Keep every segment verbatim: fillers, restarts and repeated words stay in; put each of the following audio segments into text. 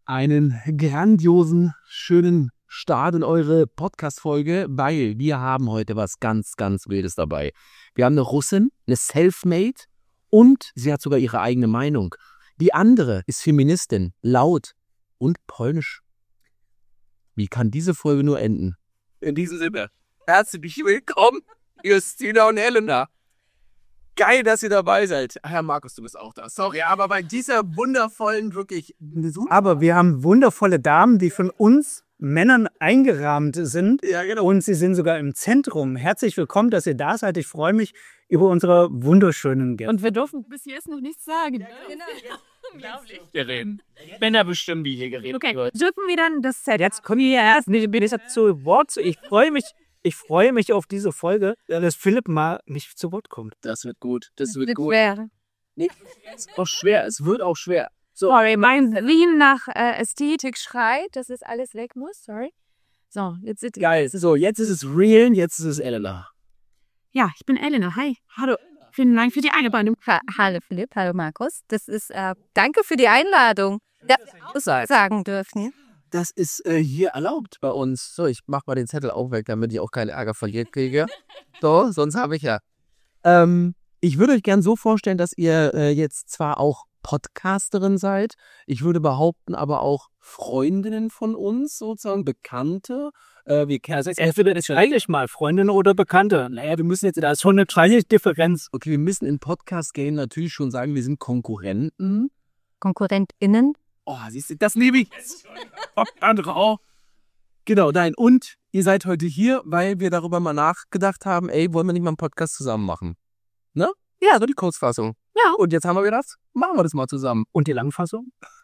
einen grandiosen, schönen Start in eure Podcast-Folge, weil wir haben heute was ganz, ganz Wildes dabei. Wir haben eine Russin, eine Selfmade und sie hat sogar ihre eigene Meinung. Die andere ist Feministin, laut und polnisch. Wie kann diese Folge nur enden? In diesem Sinne, herzlich willkommen, Justina und Helena. Geil, dass ihr dabei seid. Ach ja, Markus, du bist auch da. Sorry, aber bei dieser wundervollen, wirklich... Aber wir haben wundervolle Damen, die von uns Männern eingerahmt sind. Ja, genau. Und sie sind sogar im Zentrum. Herzlich willkommen, dass ihr da seid. Ich freue mich über unsere wunderschönen Gäste. Und wir dürfen bis jetzt noch nichts sagen. Ja, genau. Unglaublich. Wir reden. Männer bestimmen, wie hier geredet Okay, wird. dürfen wir dann das Set? Jetzt kommen wir erst nicht bin ich zu Wort. Ich freue mich, ich freue mich auf diese Folge, dass Philipp mal nicht zu Wort kommt. Das wird gut. Das wird wird gut. schwer. Nee, es ist auch schwer. Es wird auch schwer. So. Sorry, mein Wien nach äh, Ästhetik schreit, dass es alles weg muss. Sorry. So, jetzt sind Geil. So, jetzt ist es real, jetzt ist es Elena. Ja, ich bin Elena. Hi. Hallo. Vielen Dank für die Einladung. Ha hallo Philipp, hallo Markus. Das ist, äh, danke für die Einladung, dass wir auch sagen dürfen. Das ist äh, hier erlaubt bei uns. So, ich mach mal den Zettel auch weg, damit ich auch keine Ärger verliert kriege. So, sonst habe ich ja. Ähm, ich würde euch gern so vorstellen, dass ihr äh, jetzt zwar auch Podcasterin seid, ich würde behaupten, aber auch Freundinnen von uns, sozusagen Bekannte. Äh, wir kennen Also entweder ist eigentlich mal Freundin oder Bekannte. Naja, wir müssen jetzt, da ist schon eine kleine Differenz. Okay, wir müssen in Podcast-Game natürlich schon sagen, wir sind Konkurrenten. KonkurrentInnen. Oh, siehst du, das liebe ich. Andere auch. Genau, nein. Und ihr seid heute hier, weil wir darüber mal nachgedacht haben, ey, wollen wir nicht mal einen Podcast zusammen machen? Ne? Ja, so die Kurzfassung. Ja. Und jetzt haben wir gedacht, machen wir das mal zusammen. Und die Langfassung?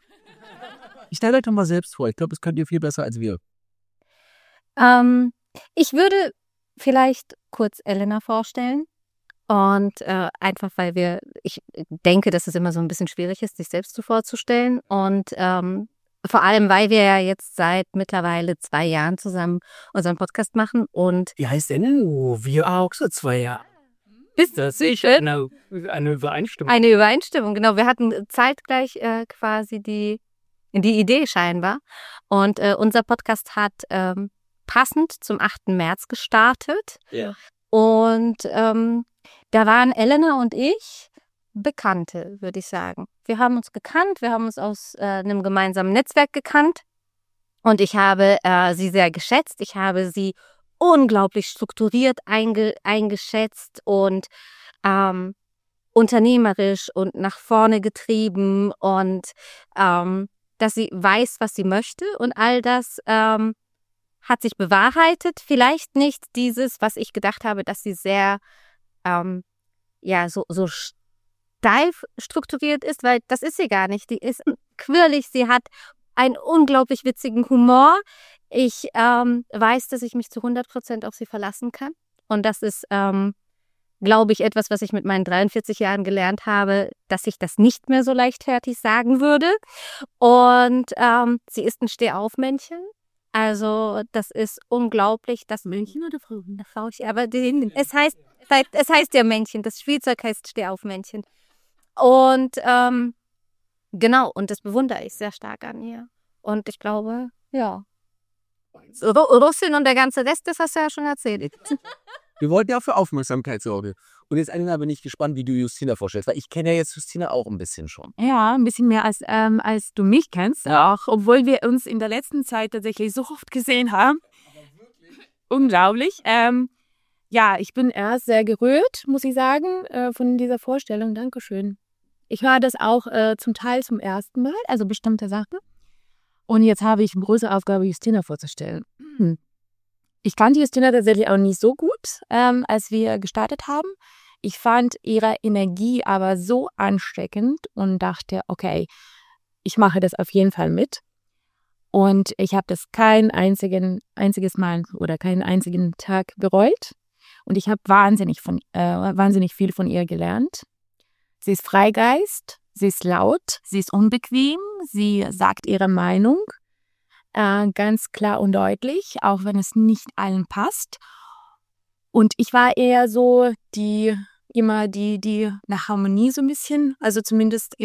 Ich stelle euch doch mal selbst vor. Ich glaube, das könnt ihr viel besser als wir. Ähm, ich würde vielleicht kurz Elena vorstellen. Und äh, einfach, weil wir, ich denke, dass es immer so ein bisschen schwierig ist, sich selbst so vorzustellen. Und ähm, vor allem, weil wir ja jetzt seit mittlerweile zwei Jahren zusammen unseren Podcast machen. Und Wie heißt denn? Oh, wir auch seit zwei Jahren. bist Das ist eine, eine Übereinstimmung. eine Übereinstimmung, genau. Wir hatten zeitgleich äh, quasi die, die Idee scheinbar. Und äh, unser Podcast hat ähm, passend zum achten März gestartet. Ja. Und ähm, da waren Elena und ich Bekannte, würde ich sagen. Wir haben uns gekannt, wir haben uns aus äh, einem gemeinsamen Netzwerk gekannt. Und ich habe äh, sie sehr geschätzt. Ich habe sie unglaublich strukturiert einge eingeschätzt und ähm, unternehmerisch und nach vorne getrieben und ähm, dass sie weiß, was sie möchte und all das ähm, hat sich bewahrheitet. Vielleicht nicht dieses, was ich gedacht habe, dass sie sehr ähm, ja so, so steif strukturiert ist, weil das ist sie gar nicht. Die ist quirlig, sie hat einen unglaublich witzigen Humor. Ich ähm, weiß, dass ich mich zu hundert Prozent auf sie verlassen kann. Und das ist, ähm, glaube ich, etwas, was ich mit meinen dreiundvierzig Jahren gelernt habe, dass ich das nicht mehr so leichtfertig sagen würde. Und ähm, sie ist ein Stehaufmännchen. Also das ist unglaublich. Das Männchen oder Frau? Frau, aber den, es heißt, es heißt ja Männchen. Das Spielzeug heißt Stehaufmännchen. Und ähm, genau, und das bewundere ich sehr stark an ihr. Und ich glaube, ja. Russin und der ganze Rest, das hast du ja schon erzählt. Wir wollten ja auch für Aufmerksamkeit sorgen. Und jetzt Elena, bin ich gespannt, wie du Justina vorstellst, weil ich kenne ja jetzt Justina auch ein bisschen schon. Ja, ein bisschen mehr als, ähm, als du mich kennst. Auch obwohl wir uns in der letzten Zeit tatsächlich so oft gesehen haben. Unglaublich. Ähm, ja, ich bin erst sehr gerührt, muss ich sagen, äh, von dieser Vorstellung. Dankeschön. Ich höre das auch äh, zum Teil zum ersten Mal, also bestimmte Sachen. Und jetzt habe ich eine große Aufgabe, Justina vorzustellen. Hm. Ich kannte Justina tatsächlich auch nicht so gut, ähm, als wir gestartet haben. Ich fand ihre Energie aber so ansteckend und dachte, okay, ich mache das auf jeden Fall mit. Und ich habe das kein einzigen, einziges Mal oder keinen einzigen Tag bereut. Und ich habe wahnsinnig, von, äh, wahnsinnig viel von ihr gelernt. Sie ist Freigeist, sie ist laut, sie ist unbequem, sie sagt ihre Meinung äh, ganz klar und deutlich, auch wenn es nicht allen passt. Und ich war eher so die, immer die, die nach Harmonie so ein bisschen, also zumindest im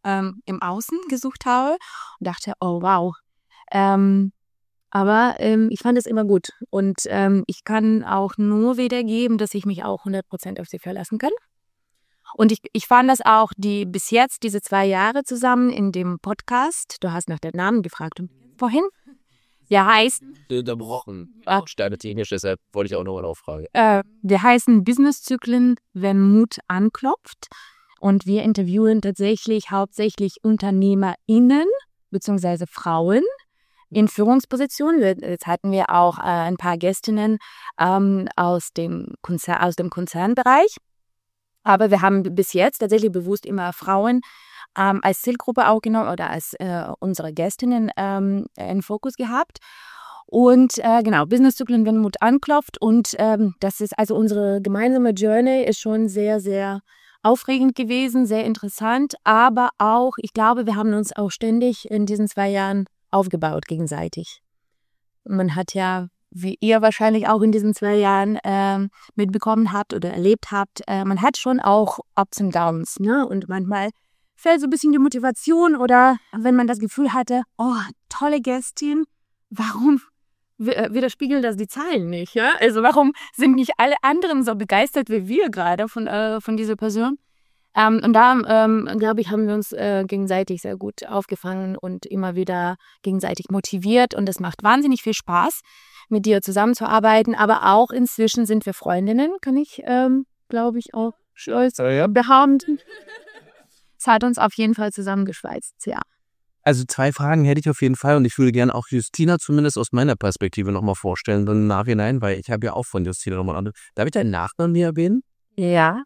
ähm, im Außen gesucht habe und dachte, oh wow. Ähm, aber ähm, ich fand es immer gut und ähm, ich kann auch nur wiedergeben, dass ich mich auch hundert Prozent auf sie verlassen kann. Und ich, ich fand das auch die bis jetzt, diese zwei Jahre zusammen in dem Podcast, du hast nach den Namen gefragt vorhin, der heißt, Unterbrochen. Sternetechnisch, deshalb wollte ich auch noch eine Frage. äh, der heißen Businesszyklen, wenn Mut anklopft. Und wir interviewen tatsächlich hauptsächlich UnternehmerInnen bzw. Frauen in Führungspositionen. Jetzt hatten wir auch äh, ein paar Gästinnen ähm, aus, dem Konzer- aus dem Konzernbereich. Aber wir haben bis jetzt tatsächlich bewusst immer Frauen ähm, als Zielgruppe auch genommen oder als äh, unsere Gästinnen ähm, in Fokus gehabt. Und äh, genau, Businesszyklen, wenn Mut anklopft. Und ähm, das ist also unsere gemeinsame Journey ist schon sehr, sehr aufregend gewesen, sehr interessant. Aber auch, ich glaube, wir haben uns auch ständig in diesen zwei Jahren aufgebaut gegenseitig. Man hat ja, wie ihr wahrscheinlich auch in diesen zwei Jahren ähm, mitbekommen habt oder erlebt habt, äh, man hat schon auch Ups und Downs, ne? Und manchmal fällt so ein bisschen die Motivation oder wenn man das Gefühl hatte, oh, tolle Gästin, warum widerspiegeln das die Zahlen nicht, ja? Also warum sind nicht alle anderen so begeistert wie wir gerade von, äh, von dieser Person? Ähm, und da, ähm, glaube ich, haben wir uns äh, gegenseitig sehr gut aufgefangen und immer wieder gegenseitig motiviert. Und es macht wahnsinnig viel Spaß, mit dir zusammenzuarbeiten. Aber auch inzwischen sind wir Freundinnen, kann ich, ähm, glaube ich, auch stolz behaupten. Es hat uns auf jeden Fall zusammengeschweißt, ja. Also zwei Fragen hätte ich auf jeden Fall und ich würde gerne auch Justina zumindest aus meiner Perspektive nochmal vorstellen, dann im Nachhinein, weil ich habe ja auch von Justina nochmal andere. Darf ich deinen Nachnamen hier erwähnen? Ja.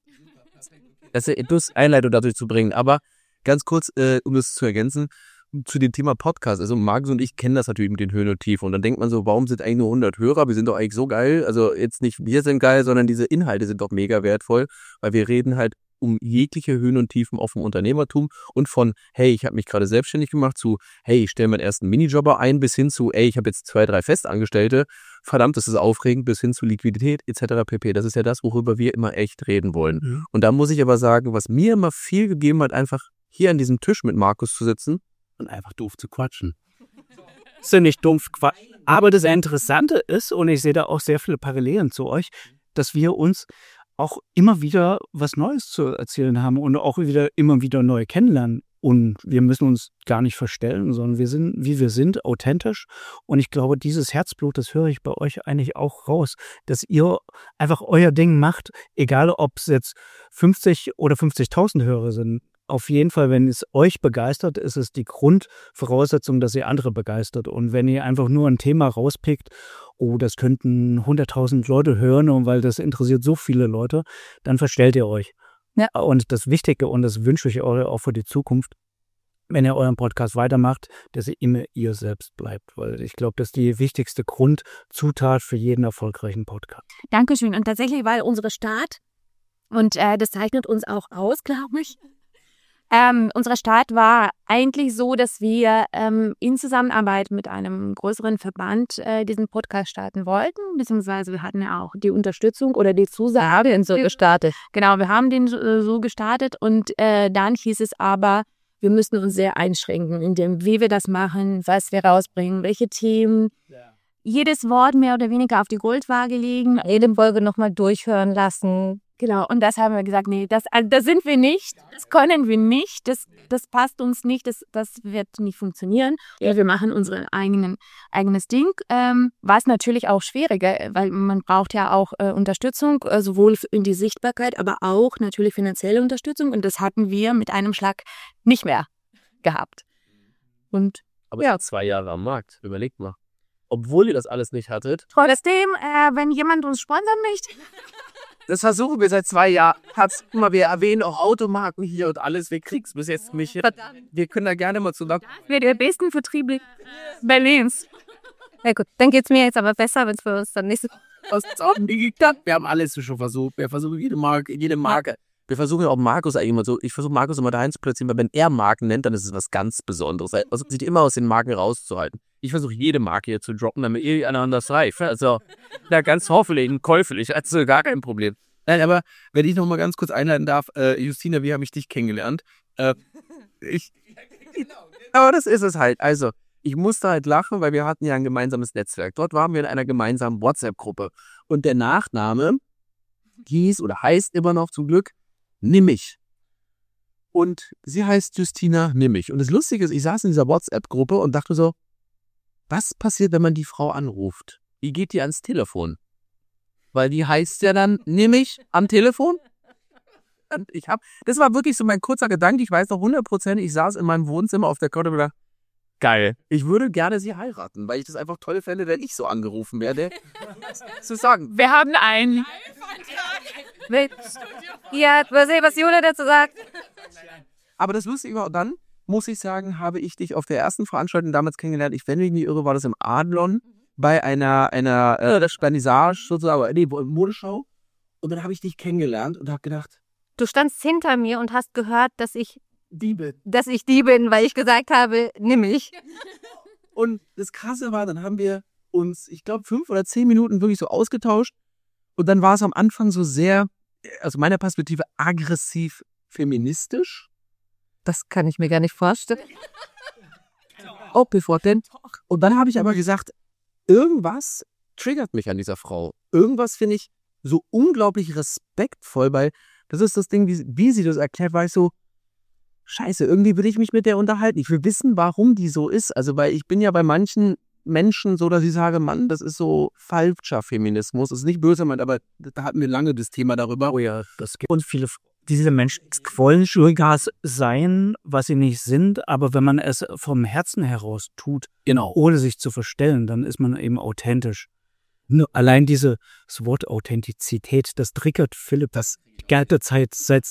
Das ist etwas Einleitung dadurch zu bringen, aber ganz kurz, äh, um das zu ergänzen, zu dem Thema Podcast. Also Markus und ich kennen das natürlich mit den Höhen und Tiefen und dann denkt man so, warum sind eigentlich nur hundert Hörer? Wir sind doch eigentlich so geil. Also jetzt nicht wir sind geil, sondern diese Inhalte sind doch mega wertvoll, weil wir reden halt um jegliche Höhen und Tiefen auf dem Unternehmertum und von, hey, ich habe mich gerade selbstständig gemacht, zu, hey, ich stelle meinen ersten Minijobber ein, bis hin zu, ey, ich habe jetzt zwei, drei Festangestellte, verdammt, das ist aufregend, bis hin zu Liquidität et cetera pp. Das ist ja das, worüber wir immer echt reden wollen. Mhm. Und da muss ich aber sagen, was mir immer viel gegeben hat, einfach hier an diesem Tisch mit Markus zu sitzen und einfach doof zu quatschen. Das ist ja nicht dumpf quatschen. Aber das Interessante ist, und ich sehe da auch sehr viele Parallelen zu euch, dass wir uns auch immer wieder was Neues zu erzählen haben und auch wieder immer wieder neu kennenlernen. Und wir müssen uns gar nicht verstellen, sondern wir sind, wie wir sind, authentisch. Und ich glaube, dieses Herzblut, das höre ich bei euch eigentlich auch raus, dass ihr einfach euer Ding macht, egal ob es jetzt fünfzig oder fünfzigtausend Hörer sind. Auf jeden Fall, wenn es euch begeistert, ist es die Grundvoraussetzung, dass ihr andere begeistert. Und wenn ihr einfach nur ein Thema rauspickt, oh, das könnten hunderttausend Leute hören, und weil das interessiert so viele Leute, dann verstellt ihr euch. Ja. Und das Wichtige, und das wünsche ich euch auch für die Zukunft, wenn ihr euren Podcast weitermacht, dass ihr immer ihr selbst bleibt. Weil ich glaube, das ist die wichtigste Grundzutat für jeden erfolgreichen Podcast. Dankeschön. Und tatsächlich war unsere Start, und äh, das zeichnet uns auch aus, glaube ich, Ähm, unser Start war eigentlich so, dass wir ähm, in Zusammenarbeit mit einem größeren Verband äh, diesen Podcast starten wollten, beziehungsweise wir hatten ja auch die Unterstützung oder die Zusage. Wir haben den so gestartet. Genau, wir haben den äh, so gestartet und äh, dann hieß es aber, wir müssen uns sehr einschränken, in dem, wie wir das machen, was wir rausbringen, welche Themen. Ja. Jedes Wort mehr oder weniger auf die Goldwaage legen. Jede Folge nochmal durchhören lassen. Genau, und das haben wir gesagt, nee, das, also das sind wir nicht, das können wir nicht, das, das passt uns nicht, das, das wird nicht funktionieren. Ja, wir machen unser eigenen, eigenes Ding, ähm, was natürlich auch schwieriger, weil man braucht ja auch äh, Unterstützung, äh, sowohl in die Sichtbarkeit, aber auch natürlich finanzielle Unterstützung und das hatten wir mit einem Schlag nicht mehr gehabt. Und aber ja. Zwei Jahre am Markt, überlegt mal. Obwohl ihr das alles nicht hattet. Trotzdem, äh, wenn jemand uns sponsern möchte... Das versuchen wir seit zwei Jahren. Hat's, guck mal, wir erwähnen auch Automarken hier und alles. Wir kriegen's bis jetzt nicht. Wir können da gerne mal zusammen. Wir sind der besten Vertrieb Berlins. Ja gut, dann geht's mir jetzt aber besser, wenn es für uns dann nicht so... Was auch nie geklappt. Wir haben alles schon versucht. Wir versuchen jede Marke, jede Marke. Wir versuchen ja auch Markus eigentlich immer so, ich versuche Markus immer dahin zu platzieren, weil wenn er Marken nennt, dann ist es was ganz Besonderes. Er versucht sich immer aus den Marken rauszuhalten. Ich versuche jede Marke hier zu droppen, damit ihr einander reif. Also, da ganz hoffentlich und käuflich, also gar kein Problem. Nein, aber wenn ich noch mal ganz kurz einleiten darf, äh, Justina, wie habe ich dich kennengelernt? Äh, Ich, aber das ist es halt. Also, ich musste halt lachen, weil wir hatten ja ein gemeinsames Netzwerk. Dort waren wir in einer gemeinsamen WhatsApp-Gruppe. Und der Nachname hieß oder heißt immer noch zum Glück Nimmich. Und sie heißt Justina Nimmich. Und das Lustige ist, ich saß in dieser WhatsApp-Gruppe und dachte so, was passiert, wenn man die Frau anruft? Wie geht die ans Telefon? Weil die heißt ja dann Nimmich am Telefon. Und ich hab, das war wirklich so mein kurzer Gedanke. Ich weiß noch hundert Prozent, ich saß in meinem Wohnzimmer auf der Couch und dachte, geil. Ich würde gerne sie heiraten, weil ich das einfach toll fände, wenn ich so angerufen werde. zu sagen. Wir haben einen. Ja, mal sehen, was Jule dazu sagt. Aber das Lustige war, dann muss ich sagen, habe ich dich auf der ersten Veranstaltung damals kennengelernt. Ich, wenn mich nicht irre, war das im Adlon bei einer, einer äh, Vernissage sozusagen, nee, Modeschau. Und dann habe ich dich kennengelernt und habe gedacht, Du standst hinter mir und hast gehört, dass ich die bin. dass ich die bin, weil ich gesagt habe, nimm mich. Und das Krasse war, dann haben wir uns, ich glaube, fünf oder zehn Minuten wirklich so ausgetauscht. Und dann war es am Anfang so sehr, aus meiner Perspektive, aggressiv feministisch. Das kann ich mir gar nicht vorstellen. Oh, bevor denn. Und dann habe ich aber gesagt, irgendwas triggert mich an dieser Frau. Irgendwas finde ich so unglaublich respektvoll, weil das ist das Ding, wie, wie sie das erklärt, war ich so, scheiße, irgendwie will ich mich mit der unterhalten. Ich will wissen, warum die so ist. Also, weil ich bin ja bei manchen Menschen so, dass ich sage, Mann, das ist so falscher Feminismus. Das ist nicht böse gemeint, aber da hatten wir lange das Thema darüber. Oh ja, das gibt und viele. Diese Menschen wollen Schulgas sein, was sie nicht sind, aber wenn man es vom Herzen heraus tut, Genau. ohne sich zu verstellen, dann ist man eben authentisch. Nur allein dieses Wort Authentizität, das triggert Philipp das die ganze Zeit seit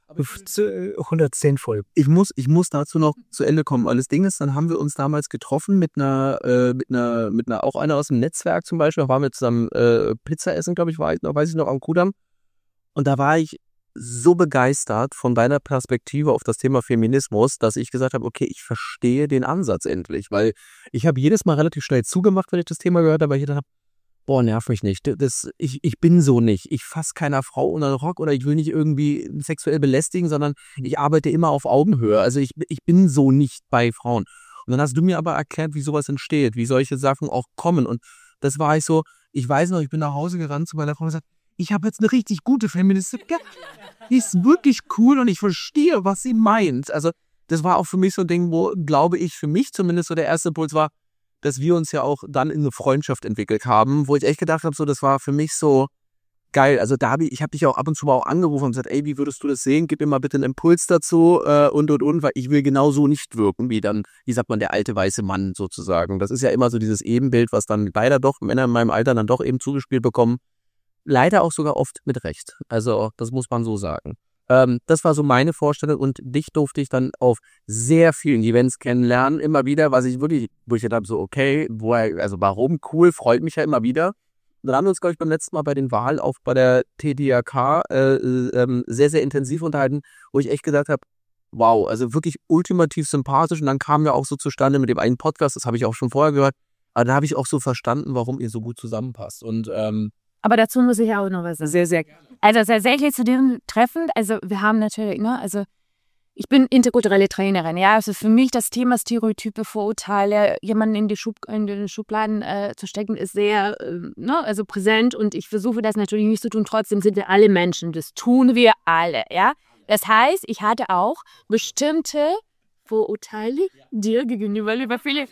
hundertzehn Folgen. Ich muss, ich muss dazu noch zu Ende kommen. Weil das Ding ist, dann haben wir uns damals getroffen mit einer, äh, mit einer, mit einer, auch einer aus dem Netzwerk zum Beispiel, da waren wir zusammen äh, Pizza essen, glaube ich, war ich noch, weiß ich noch, am Kudamm. Und da war ich so begeistert von deiner Perspektive auf das Thema Feminismus, dass ich gesagt habe, okay, ich verstehe den Ansatz endlich, weil ich habe jedes Mal relativ schnell zugemacht, wenn ich das Thema gehört habe, weil ich gedacht habe, boah, nerv mich nicht. Das, ich, ich bin so nicht. Ich fasse keiner Frau unter den Rock oder ich will nicht irgendwie sexuell belästigen, sondern ich arbeite immer auf Augenhöhe. Also ich, ich bin so nicht bei Frauen. Und dann hast du mir aber erklärt, wie sowas entsteht, wie solche Sachen auch kommen. Und das war ich so, ich weiß noch, ich bin nach Hause gerannt zu meiner Frau und gesagt, ich habe jetzt eine richtig gute Feministin. Die ist wirklich cool und ich verstehe, was sie meint. Also das war auch für mich so ein Ding, wo, glaube ich, für mich zumindest so der erste Impuls war, dass wir uns ja auch dann in eine Freundschaft entwickelt haben, wo ich echt gedacht habe, so das war für mich so geil. Also da habe ich, ich habe dich ja auch ab und zu mal auch angerufen und gesagt, ey, wie würdest du das sehen? Gib mir mal bitte einen Impuls dazu äh, und und und, weil ich will genau so nicht wirken, wie dann, wie sagt man, der alte weiße Mann sozusagen. Das ist ja immer so dieses Ebenbild, was dann leider doch Männer in meinem Alter dann doch eben zugespielt bekommen. Leider auch sogar oft mit Recht. Also das muss man so sagen. Ähm, das war so meine Vorstellung und dich durfte ich dann auf sehr vielen Events kennenlernen, immer wieder, was ich wirklich, wo ich gedacht habe, so okay, woher, also warum, cool, freut mich ja immer wieder. Und dann haben wir uns, glaube ich, beim letzten Mal bei den Wahlen auf bei der T D A K äh, äh, sehr, sehr intensiv unterhalten, wo ich echt gedacht habe, wow, also wirklich ultimativ sympathisch und dann kam ja auch so zustande mit dem einen Podcast, das habe ich auch schon vorher gehört, aber da habe ich auch so verstanden, warum ihr so gut zusammenpasst und ähm, Aber dazu muss ich auch noch was sagen. sehr, sehr Also tatsächlich zu dem Treffen, also wir haben natürlich, ne, also ich bin interkulturelle Trainerin, ja, also für mich das Thema Stereotype, Vorurteile, jemanden in die, Schub, in die Schubladen äh, zu stecken, ist sehr, äh, ne, also präsent und ich versuche das natürlich nicht zu tun, trotzdem sind wir alle Menschen, das tun wir alle, ja. Das heißt, ich hatte auch bestimmte Vorurteile dir gegenüber, lieber Philipp.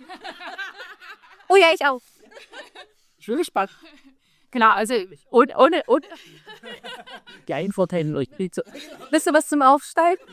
Oh ja, ich auch. Ich bin gespannt. Genau, also ohne, ohne, ohne. Geil, Vorteile euch. Bist du was zum Aufsteigen?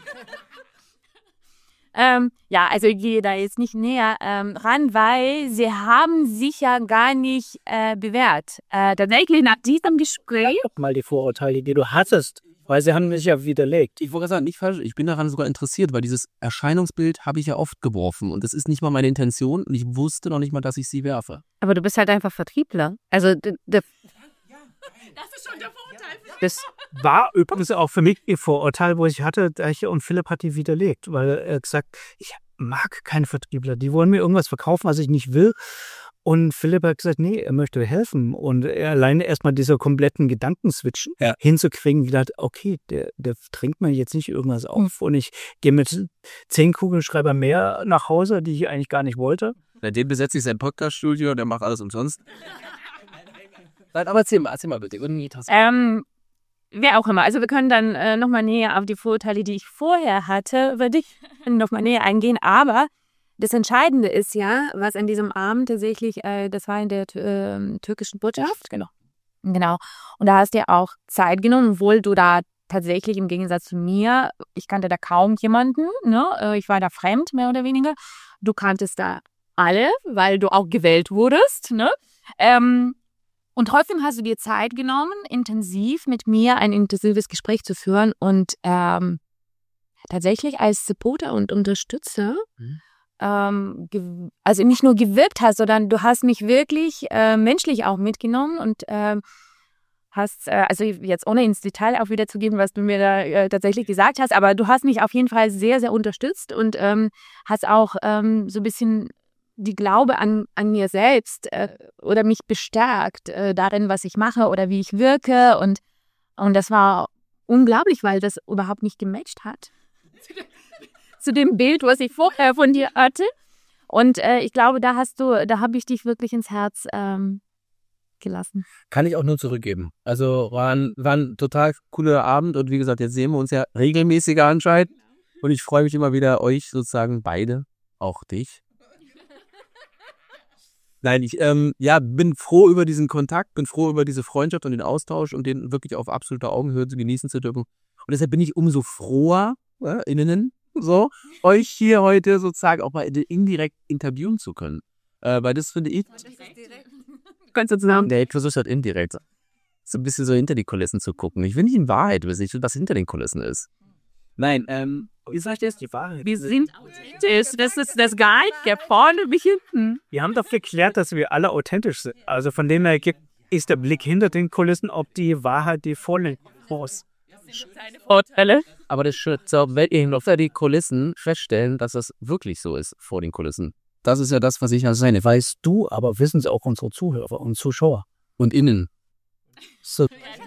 Ähm, ja, also ich gehe da jetzt nicht näher ähm, ran, weil sie haben sich ja gar nicht äh, bewährt. Äh, tatsächlich nach diesem Gespräch. Mal die Vorurteile, die du hattest, weil sie haben mich ja widerlegt. Ich wollte gerade sagen, nicht falsch, ich bin daran sogar interessiert, weil dieses Erscheinungsbild habe ich ja oft geworfen und das ist nicht mal meine Intention und ich wusste noch nicht mal, dass ich sie werfe. Aber du bist halt einfach Vertriebler. Also, d- d- Das ist schon der Vorteil. Das war übrigens auch für mich ihr Vorurteil, wo ich hatte, und Philipp hat die widerlegt, weil er gesagt, ich mag keine Vertriebler, die wollen mir irgendwas verkaufen, was ich nicht will. Und Philipp hat gesagt, nee, er möchte helfen. Und er alleine erstmal dieser kompletten Gedankenswitch Ja. hinzukriegen, gedacht, okay, der, der trinkt mir jetzt nicht irgendwas auf und ich gehe mit zehn Kugelschreiber mehr nach Hause, die ich eigentlich gar nicht wollte. Seitdem besetze ich sein Podcast-Studio, der macht alles umsonst. Nein, aber erzähl mal, erzähl mal bitte. Ähm, wer auch immer. Also wir können dann äh, nochmal näher auf die Vorurteile, die ich vorher hatte, über dich nochmal näher eingehen. Aber das Entscheidende ist ja, was an diesem Abend tatsächlich, äh, das war in der äh, türkischen Botschaft. Genau. Genau. Und da hast du ja auch Zeit genommen, obwohl du da tatsächlich im Gegensatz zu mir, ich kannte da kaum jemanden, ne? Äh, ich war da fremd, mehr oder weniger. Du kanntest da alle, weil du auch gewählt wurdest, ne? Ähm, Und trotzdem hast du dir Zeit genommen, intensiv mit mir ein intensives Gespräch zu führen und ähm, tatsächlich als Supporter und Unterstützer, mhm. ähm, ge- also nicht nur gewirkt hast, sondern du hast mich wirklich äh, menschlich auch mitgenommen und ähm, hast, äh, also jetzt ohne ins Detail auch wieder zu geben, was du mir da äh, tatsächlich gesagt hast, aber du hast mich auf jeden Fall sehr, sehr unterstützt und ähm, hast auch ähm, so ein bisschen die Glaube an, an mir selbst äh, oder mich bestärkt äh, darin, was ich mache oder wie ich wirke. Und, und das war unglaublich, weil das überhaupt nicht gematcht hat zu dem Bild, was ich vorher von dir hatte. Und äh, ich glaube, da hast du, da habe ich dich wirklich ins Herz ähm, gelassen. Kann ich auch nur zurückgeben. Also war ein, war ein total cooler Abend und wie gesagt, jetzt sehen wir uns ja regelmäßiger anscheinend. Und ich freue mich immer wieder, euch sozusagen beide, auch dich, Nein, ich ähm, ja, bin froh über diesen Kontakt, bin froh über diese Freundschaft und den Austausch und den wirklich auf absoluter Augenhöhe zu genießen zu dürfen. Und deshalb bin ich umso froher, äh, innen, so, euch hier heute sozusagen auch mal indirekt interviewen zu können. Äh, weil das finde ich... Kannst du zusammen? Nee, ich versuche halt indirekt so ein bisschen so hinter die Kulissen zu gucken. Ich will nicht in Wahrheit wissen, was hinter den Kulissen ist. Nein, ähm... Wie sagt ihr, ist die Wahrheit? Wir sind authentisch. Das ist das Geile, vorne wie hinten. Wir haben doch geklärt, dass wir alle authentisch sind. Also von dem her ist der Blick hinter den Kulissen, ob die Wahrheit die vorne muss. Vorteile. Aber das ist so, wenn ihr hinter die Kulissen feststellen, dass das wirklich so ist vor den Kulissen. Das ist ja das, was ich als seine. Weißt du, aber wissen es auch unsere Zuhörer und Zuschauer. Und innen. So.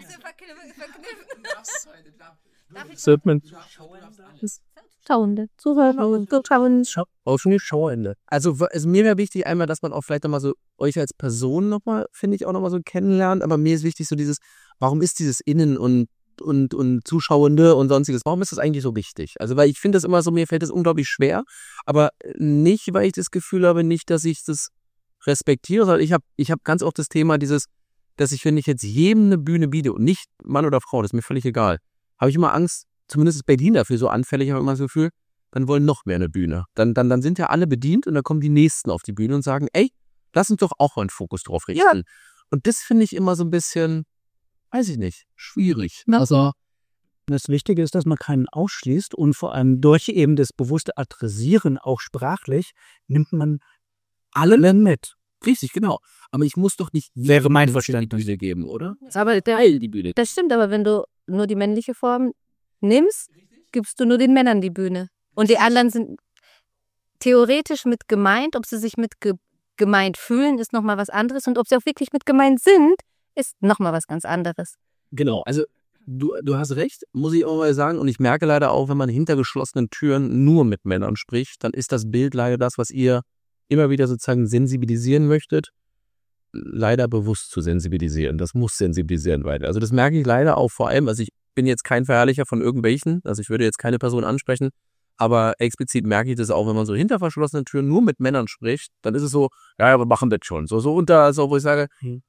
Schauende, Zuhörer, Zuschauer. Auch schon die Schauende. Also, also mir wäre wichtig einmal, dass man auch vielleicht nochmal so euch als Person nochmal, finde ich, auch nochmal so kennenlernt. Aber mir ist wichtig so dieses, warum ist dieses Innen und, und, und Zuschauende und sonstiges, warum ist das eigentlich so wichtig? Also, weil ich finde das immer so, mir fällt das unglaublich schwer. Aber nicht, weil ich das Gefühl habe, nicht, dass ich das respektiere, sondern ich habe ich hab ganz oft das Thema dieses, dass ich, wenn ich jetzt jedem eine Bühne biete und nicht Mann oder Frau, das ist mir völlig egal, habe ich immer Angst, zumindest ist Berlin dafür so anfällig, habe ich immer das Gefühl, dann wollen noch mehr eine Bühne. Dann, dann, dann sind ja alle bedient und dann kommen die Nächsten auf die Bühne und sagen, ey, lass uns doch auch mal einen Fokus drauf richten. Ja. Und das finde ich immer so ein bisschen, weiß ich nicht, schwierig. Ja. Also das Wichtige ist, dass man keinen ausschließt und vor allem durch eben das bewusste Adressieren, auch sprachlich, nimmt man alle mit. Richtig, genau. Aber ich muss doch nicht wäre mein Verständnis die Bühne geben, oder? Aber der, Teil die Bühne. Das stimmt, aber wenn du nur die männliche Form nimmst, gibst du nur den Männern die Bühne. Und die anderen sind theoretisch mit gemeint. Ob sie sich mit ge- gemeint fühlen, ist nochmal was anderes. Und ob sie auch wirklich mit gemeint sind, ist nochmal was ganz anderes. Genau, also du, du hast recht, muss ich auch mal sagen. Und ich merke leider auch, wenn man hinter geschlossenen Türen nur mit Männern spricht, dann ist das Bild leider das, was ihr immer wieder sozusagen sensibilisieren möchtet, leider bewusst zu sensibilisieren. Das muss sensibilisieren weiter. Also das merke ich leider auch vor allem, also ich bin jetzt kein Verherrlicher von irgendwelchen, also ich würde jetzt keine Person ansprechen, aber explizit merke ich das auch, wenn man so hinter verschlossenen Türen nur mit Männern spricht, dann ist es so, ja, ja, wir machen das schon. So, so unter, so, wo ich sage, hm,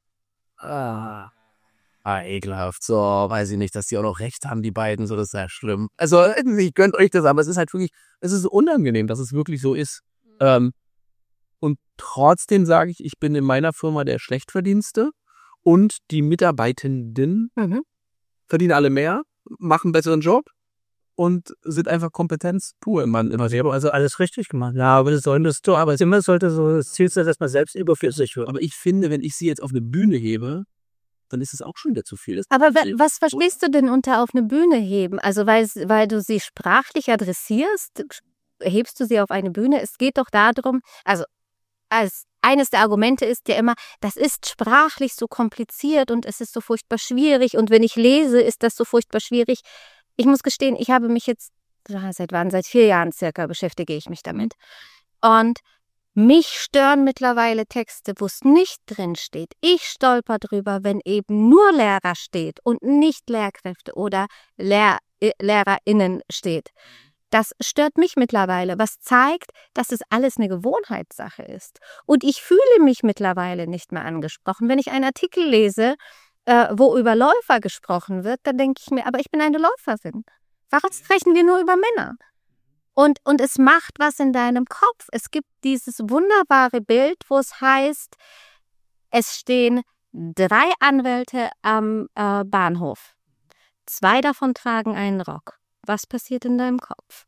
ah, ah, ekelhaft, so, weiß ich nicht, dass die auch noch recht haben, die beiden, so, das ist ja schlimm. Also, ich gönnt euch das, aber es ist halt wirklich, es ist so unangenehm, dass es wirklich so ist. Ähm, und trotzdem sage ich, ich bin in meiner Firma der Schlechtverdienste und die Mitarbeitenden mhm. verdienen alle mehr, machen einen besseren Job und sind einfach Kompetenz pur im Mann. Immer selber. Also alles richtig gemacht. Ja, aber das solltest du, aber immer sollte so das Ziel sein, dass man selbst überflüssig wird. Aber ich finde, wenn ich sie jetzt auf eine Bühne hebe, dann ist es auch schon wieder zu viel. Das aber w- was verstehst du denn unter auf eine Bühne heben? Also weil, weil du sie sprachlich adressierst, hebst du sie auf eine Bühne? Es geht doch darum, also als eines der Argumente ist ja immer, das ist sprachlich so kompliziert und es ist so furchtbar schwierig und wenn ich lese, ist das so furchtbar schwierig. Ich muss gestehen, ich habe mich jetzt, seit wann, seit vier Jahren circa beschäftige ich mich damit. Und mich stören mittlerweile Texte, wo es nicht drin steht. Ich stolper drüber, wenn eben nur Lehrer steht und nicht Lehrkräfte oder Lehr- LehrerInnen steht. Das stört mich mittlerweile, was zeigt, dass es alles eine Gewohnheitssache ist. Und ich fühle mich mittlerweile nicht mehr angesprochen. Wenn ich einen Artikel lese, äh, wo über Läufer gesprochen wird, dann denke ich mir, aber ich bin eine Läuferin. Warum sprechen wir nur über Männer? Und, und es macht was in deinem Kopf. Es gibt dieses wunderbare Bild, wo es heißt, es stehen drei Anwälte am äh, Bahnhof. Zwei davon tragen einen Rock. Was passiert in deinem Kopf?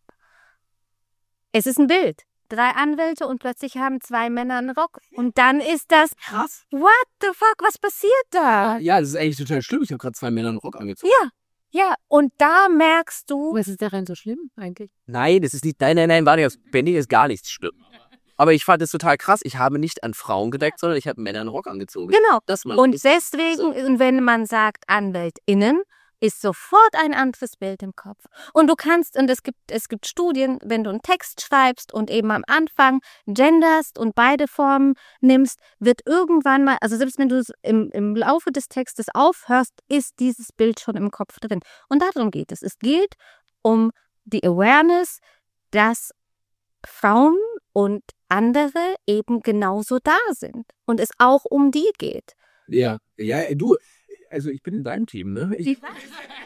Es ist ein Bild. Drei Anwälte und plötzlich haben zwei Männer einen Rock. Und dann ist das, Krass. what the fuck, was passiert da? Ja, das ist eigentlich total schlimm. Ich habe gerade zwei Männer einen Rock angezogen. Ja, ja. Und da merkst du, Was ist daran so schlimm eigentlich? Nein, das ist nicht, nein, nein, nein, warte, Benny ist gar nichts schlimm. Aber ich fand es total krass. Ich habe nicht an Frauen gedeckt, sondern ich habe Männern einen Rock angezogen. genau. Das man Und deswegen, und wenn man sagt AnwältInnen, ist sofort ein anderes Bild im Kopf. Und du kannst, und es gibt, es gibt Studien, wenn du einen Text schreibst und eben am Anfang genderst und beide Formen nimmst, wird irgendwann mal, also selbst wenn du es im, im Laufe des Textes aufhörst, ist dieses Bild schon im Kopf drin. Und darum geht es. Es geht um die Awareness, dass Frauen und andere eben genauso da sind. Und es auch um die geht. Ja, ja, du, also ich bin in deinem Team, ne? Ich, Ich weiß,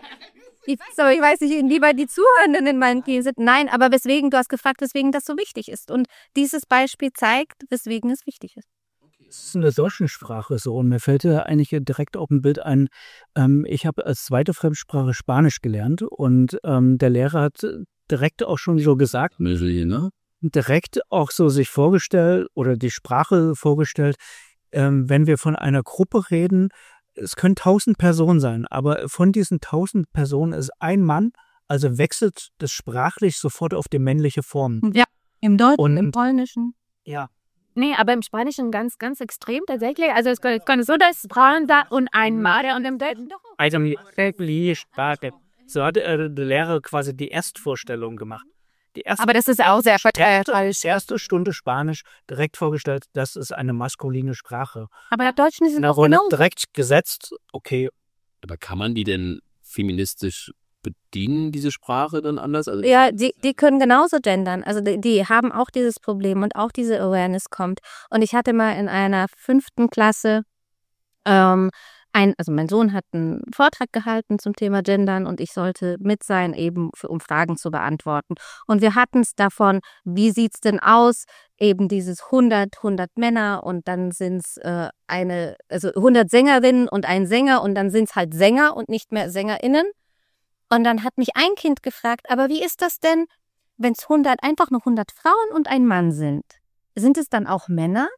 ich weiß, aber ich weiß nicht, inwieweit die Zuhörenden in meinem Team sind. Nein, aber weswegen, du hast gefragt, weswegen das so wichtig ist. Und dieses Beispiel zeigt, weswegen es wichtig ist. Es ist in der deutschen Sprache so und mir fällt ja eigentlich direkt auf ein Bild ein, ähm, ich habe als zweite Fremdsprache Spanisch gelernt und ähm, der Lehrer hat direkt auch schon so gesagt, Müsli, ne? direkt auch so sich vorgestellt oder die Sprache vorgestellt, ähm, wenn wir von einer Gruppe reden, es können tausend Personen sein, aber von diesen tausend Personen ist ein Mann, also wechselt das sprachlich sofort auf die männliche Form. Ja, im Deutschen, Und- im Polnischen. Ja. Nee, aber im Spanischen ganz, ganz extrem tatsächlich. Also es kann, kann so, dass Frauen da und ein Mann und im Deutschen doch. Also die Sprache. So hat äh, der Lehrer quasi die Erstvorstellung gemacht. Die erste, Aber das ist auch sehr verteilt. erste, erste Stunde Spanisch direkt vorgestellt, das ist eine maskuline Sprache. Aber im Deutschen ist es In der doch Rolle genau. direkt gesetzt, okay. Aber kann man die denn feministisch bedienen, diese Sprache dann anders? Also Ja, die, die können genauso gendern. Also die, die haben auch dieses Problem und auch diese Awareness kommt. Und ich hatte mal in einer fünften Klasse ähm, ein, also mein Sohn hat einen Vortrag gehalten zum Thema Gendern und ich sollte mit sein, eben für, um Fragen zu beantworten. Und wir hatten es davon, wie sieht's denn aus? Eben dieses hundert, hundert Männer und dann sind's äh, eine, also hundert Sängerinnen und ein Sänger und dann sind's halt Sänger und nicht mehr SängerInnen. Und dann hat mich ein Kind gefragt, aber wie ist das denn, wenn es hundert, einfach nur hundert Frauen und ein Mann sind? Sind es dann auch Männer?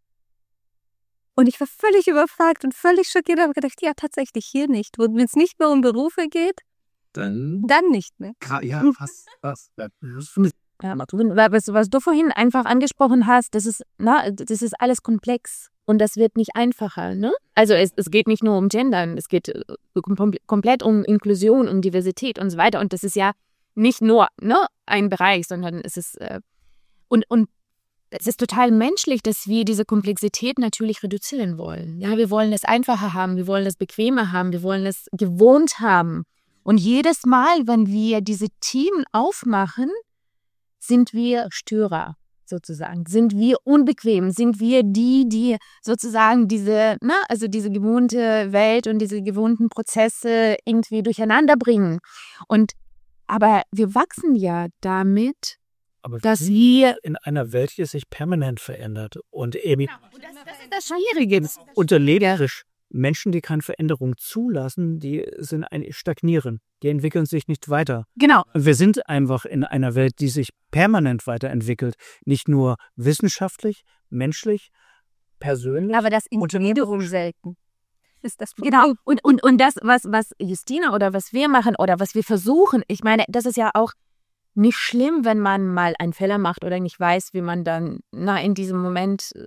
Und ich war völlig überfragt und völlig schockiert und habe gedacht, ja, tatsächlich hier nicht. Wenn es nicht mehr um Berufe geht, dann, dann nicht mehr. ja, fast, fast. Ja, das finde ich- Ja, was, was du vorhin einfach angesprochen hast, das ist, na, das ist alles komplex und das wird nicht einfacher. Ne? Also es, es geht nicht nur um Gendern, es geht äh, kom komplett um Inklusion, um Diversität und so weiter. Und das ist ja nicht nur ne, ein Bereich, sondern es ist äh, und, und es ist total menschlich, dass wir diese Komplexität natürlich reduzieren wollen. Ja, wir wollen es einfacher haben, wir wollen es bequemer haben, wir wollen es gewohnt haben. Und jedes Mal, wenn wir diese Themen aufmachen, sind wir Störer sozusagen, sind wir unbequem, sind wir die, die sozusagen diese, ne, also diese gewohnte Welt und diese gewohnten Prozesse irgendwie durcheinander bringen. Und aber wir wachsen ja damit, Aber dass wir wir in einer Welt, die sich permanent verändert und eben das ist das Schwierige. unterleberisch Menschen, die keine Veränderung zulassen, die sind ein, stagnieren, die entwickeln sich nicht weiter. Genau. Wir sind einfach in einer Welt, die sich permanent weiterentwickelt, nicht nur wissenschaftlich, menschlich, persönlich. Aber das Und Individuum selten ist das Problem. Genau. Und, und, und das, was, was Justina oder was wir machen oder was wir versuchen, ich meine, das ist ja auch nicht schlimm, wenn man mal einen Fehler macht oder nicht weiß, wie man dann na, in diesem Moment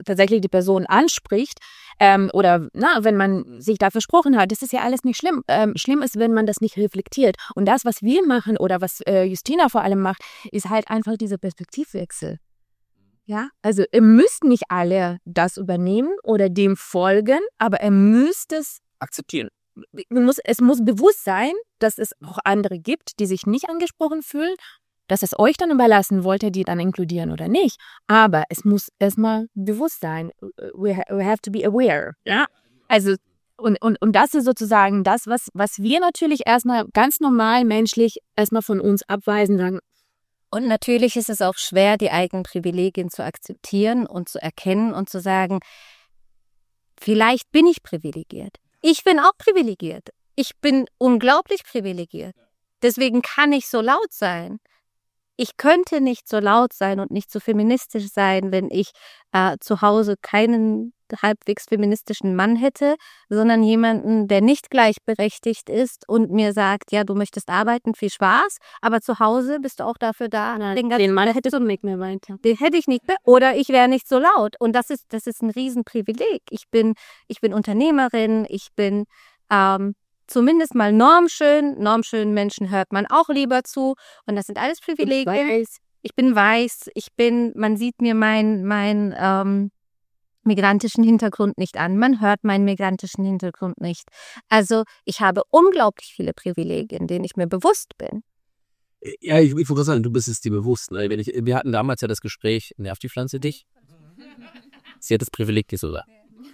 tatsächlich die Person anspricht ähm, oder na, wenn man sich da versprochen hat, das ist ja alles nicht schlimm. Ähm, schlimm ist, wenn man das nicht reflektiert. Und das, was wir machen oder was äh, Justina vor allem macht, ist halt einfach dieser Perspektivwechsel. Ja, also ihr müsst nicht alle das übernehmen oder dem folgen, aber ihr müsst es Akzeptieren. muss, es muss bewusst sein, dass es auch andere gibt, die sich nicht angesprochen fühlen, dass es euch dann überlassen, wollt ihr die dann inkludieren oder nicht. Aber es muss erstmal bewusst sein. We, ha- we have to be aware. Ja. Also, und, und, und das ist sozusagen das, was, was wir natürlich erstmal ganz normal menschlich erstmal von uns abweisen, sagen, Und natürlich ist es auch schwer, die eigenen Privilegien zu akzeptieren und zu erkennen und zu sagen, vielleicht bin ich privilegiert. Ich bin auch privilegiert. Ich bin unglaublich privilegiert. Deswegen kann ich so laut sein. Ich könnte nicht so laut sein und nicht so feministisch sein, wenn ich äh, zu Hause keinen halbwegs feministischen Mann hätte, sondern jemanden, der nicht gleichberechtigt ist und mir sagt, ja, du möchtest arbeiten, viel Spaß, aber zu Hause bist du auch dafür da. Na, den, den Mann hättest du nicht mehr weiter. den hätte ich nicht mehr. Oder ich wäre nicht so laut. Und das ist, das ist ein Riesenprivileg. Ich bin, ich bin Unternehmerin, ich bin ähm, zumindest mal normschön. Normschönen Menschen hört man auch lieber zu. Und das sind alles Privilegien. Ich bin weiß, ich bin, man sieht mir mein, mein ähm, migrantischen Hintergrund nicht an. Man hört meinen migrantischen Hintergrund nicht. Also ich habe unglaublich viele Privilegien, denen ich mir bewusst bin. Ja, ich, ich wollte sagen, du bist es dir bewusst. Ne? Wenn ich, wir hatten damals ja das Gespräch, nervt die Pflanze dich? Sie hat das Privileg, dir so sagt.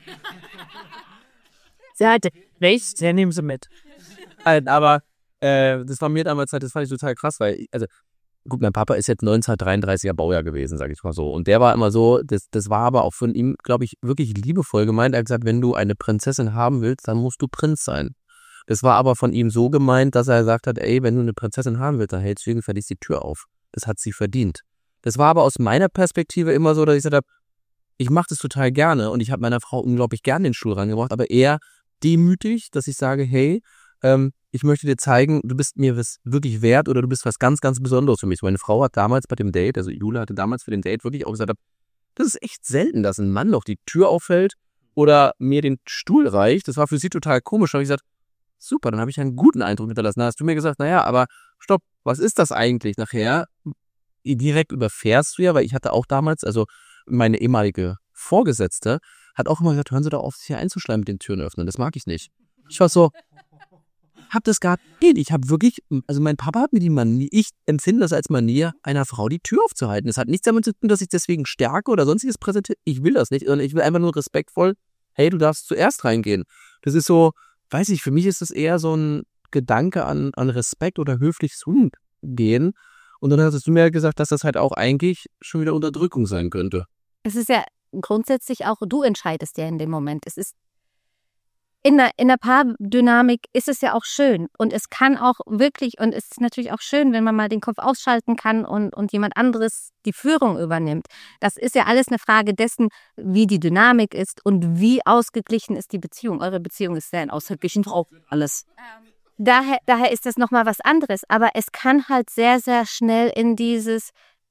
Sie hatte recht, sehr nehmen sie mit. Aber äh, das war mir damals halt, das fand ich total krass, weil, also, gut, mein Papa ist jetzt neunzehnhundertdreiunddreißiger Baujahr gewesen, sage ich mal so. Und der war immer so, das, das war aber auch von ihm, glaube ich, wirklich liebevoll gemeint. Er hat gesagt, wenn du eine Prinzessin haben willst, dann musst du Prinz sein. Das war aber von ihm so gemeint, dass er gesagt hat, ey, wenn du eine Prinzessin haben willst, dann hältst du jedenfalls die Tür auf. Das hat sie verdient. Das war aber aus meiner Perspektive immer so, dass ich gesagt habe, ich mache das total gerne und ich habe meiner Frau unglaublich gerne den Stuhl rangebracht, aber eher demütig, dass ich sage, hey, ähm, ich möchte dir zeigen, du bist mir was wirklich wert oder du bist was ganz, ganz Besonderes für mich. Meine Frau hat damals bei dem Date, also Jule hatte damals für den Date wirklich auch gesagt, das ist echt selten, dass ein Mann noch die Tür auffällt oder mir den Stuhl reicht. Das war für sie total komisch. Da habe ich gesagt, super, dann habe ich einen guten Eindruck hinterlassen. Da hast du mir gesagt, naja, aber stopp, was ist das eigentlich nachher? Direkt überfährst du ja, weil ich hatte auch damals, also meine ehemalige Vorgesetzte hat auch immer gesagt, hören Sie doch auf, sich hier einzuschleimen mit den Türen öffnen. Das mag ich nicht. Ich war so, hab das gar nicht. Ich habe wirklich, also mein Papa hat mir die Manier, ich empfinde das als Manier, einer Frau die Tür aufzuhalten. Das hat nichts damit zu tun, dass ich deswegen Stärke oder sonstiges präsentiere. Ich will das nicht, sondern ich will einfach nur respektvoll, hey, du darfst zuerst reingehen. Das ist so, weiß ich, für mich ist das eher so ein Gedanke an, an Respekt oder höfliches Umgehen. Und dann hast du mir gesagt, dass das halt auch eigentlich schon wieder Unterdrückung sein könnte. Es ist ja grundsätzlich auch, du entscheidest ja in dem Moment. Es ist in der, in der Paardynamik ist es ja auch schön. Und es kann auch wirklich, und es ist natürlich auch schön, wenn man mal den Kopf ausschalten kann und, und jemand anderes die Führung übernimmt. Das ist ja alles eine Frage dessen, wie die Dynamik ist und wie ausgeglichen ist die Beziehung. Eure Beziehung ist sehr ein ausgeglichen, Frau, alles. Daher, daher ist das nochmal was anderes. Aber es kann halt sehr, sehr schnell in dieses,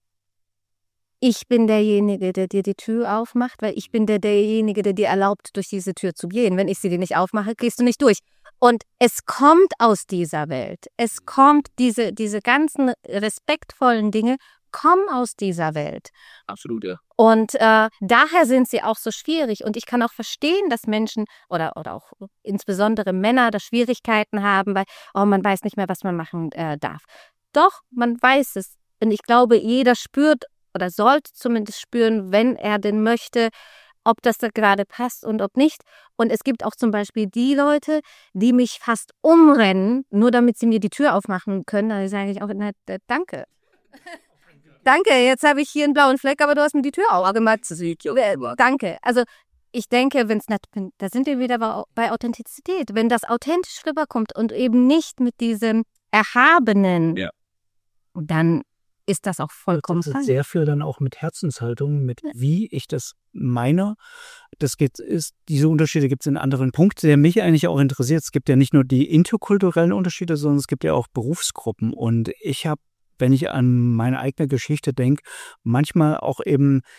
ich bin derjenige, der dir die Tür aufmacht, weil ich bin der, derjenige, der dir erlaubt, durch diese Tür zu gehen. Wenn ich sie dir nicht aufmache, gehst du nicht durch. Und es kommt aus dieser Welt. Es kommt, diese, diese ganzen respektvollen Dinge kommen aus dieser Welt. Absolut, ja. Und äh, daher sind sie auch so schwierig. Und ich kann auch verstehen, dass Menschen oder, oder auch insbesondere Männer da Schwierigkeiten haben, weil oh, man weiß nicht mehr, was man machen äh, darf. Doch, man weiß es. Und ich glaube, jeder spürt oder sollte zumindest spüren, wenn er denn möchte, ob das da gerade passt und ob nicht. Und es gibt auch zum Beispiel die Leute, die mich fast umrennen, nur damit sie mir die Tür aufmachen können. Da sage ich auch, na, danke. Danke, jetzt habe ich hier einen blauen Fleck, aber du hast mir die Tür aufgemacht. Danke. Also ich denke, wenn es nicht, da sind wir wieder bei Authentizität. Wenn das authentisch rüberkommt und eben nicht mit diesem Erhabenen, ja, dann ist das auch vollkommen das ist fein. sehr viel dann auch mit Herzenshaltung, mit wie ich das meine. Das geht, ist, diese Unterschiede gibt es in anderen Punkten, der mich eigentlich auch interessiert. Es gibt ja nicht nur die interkulturellen Unterschiede, sondern es gibt ja auch Berufsgruppen. Und ich habe, wenn ich an meine eigene Geschichte denke, manchmal auch eben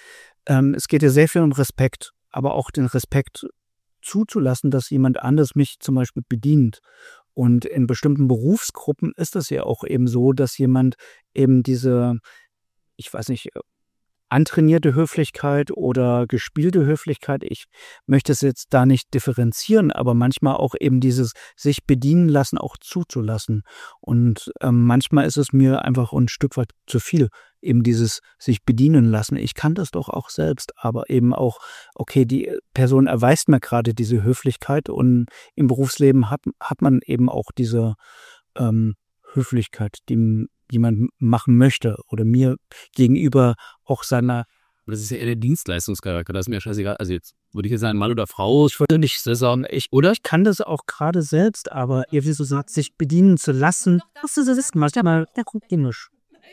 ähm, es geht ja sehr viel um Respekt, aber auch den Respekt zuzulassen, dass jemand anders mich zum Beispiel bedient. Und in bestimmten Berufsgruppen ist es ja auch eben so, dass jemand eben diese, ich weiß nicht, antrainierte Höflichkeit oder gespielte Höflichkeit, ich möchte es jetzt da nicht differenzieren, aber manchmal auch eben dieses sich bedienen lassen, auch zuzulassen. Und ähm, manchmal ist es mir einfach ein Stück weit zu viel, eben dieses sich bedienen lassen. Ich kann das doch auch selbst, aber eben auch, okay, die Person erweist mir gerade diese Höflichkeit und im Berufsleben hat, hat man eben auch diese ähm, Höflichkeit, die jemand machen möchte oder mir gegenüber auch seiner. Das ist ja eher der Dienstleistungscharakter, das ist mir scheißegal. Also jetzt würde ich jetzt sagen, Mann oder Frau, ich würde nicht sagen, ich, oder ich kann das auch gerade selbst, aber ihr wie so sagt, sich bedienen zu lassen, das ist manchmal der komisch.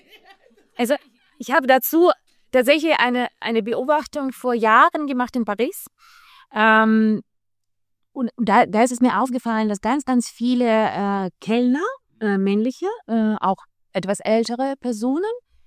Also ich habe dazu tatsächlich eine, eine Beobachtung vor Jahren gemacht in Paris. Ähm, und da, da ist es mir aufgefallen, dass ganz, ganz viele äh, Kellner, äh, männliche, äh, auch etwas ältere Personen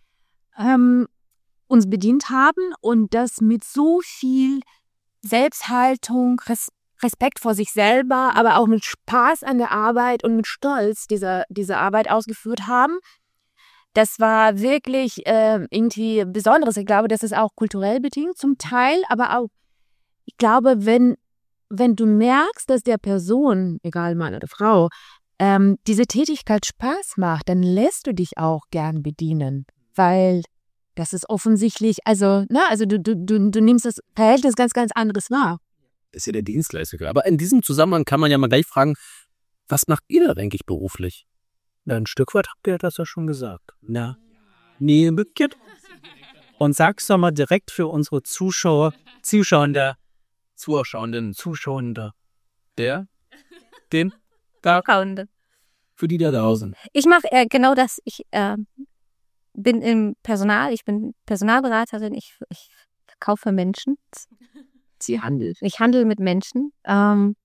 ähm, uns bedient haben und das mit so viel Selbsthaltung, Res- Respekt vor sich selber, aber auch mit Spaß an der Arbeit und mit Stolz diese, diese Arbeit ausgeführt haben. Das war wirklich äh, irgendwie Besonderes. Ich glaube, das ist auch kulturell bedingt zum Teil, aber auch, ich glaube, wenn, wenn du merkst, dass der Person, egal Mann oder Frau, Ähm, diese Tätigkeit Spaß macht, dann lässt du dich auch gern bedienen, weil das ist offensichtlich, also, ne, also du, du, du, du nimmst das Verhältnis ganz, ganz anderes wahr. Das ist ja der Dienstleister. Aber in diesem Zusammenhang kann man ja mal gleich fragen, was macht ihr da eigentlich beruflich? Na, ein Stück weit habt ihr das ja schon gesagt. Na, nee, Mückchen. Und sag's doch mal direkt für unsere Zuschauer, Zuschauer, Zuschauenden, Zuschauende. der, den, Zuschauende. für die da draußen. Ich mache äh, genau das. Ich äh, bin im Personal, ich bin Personalberaterin, ich, ich verkaufe Menschen. Sie handelt. Ich handle mit Menschen. Ähm,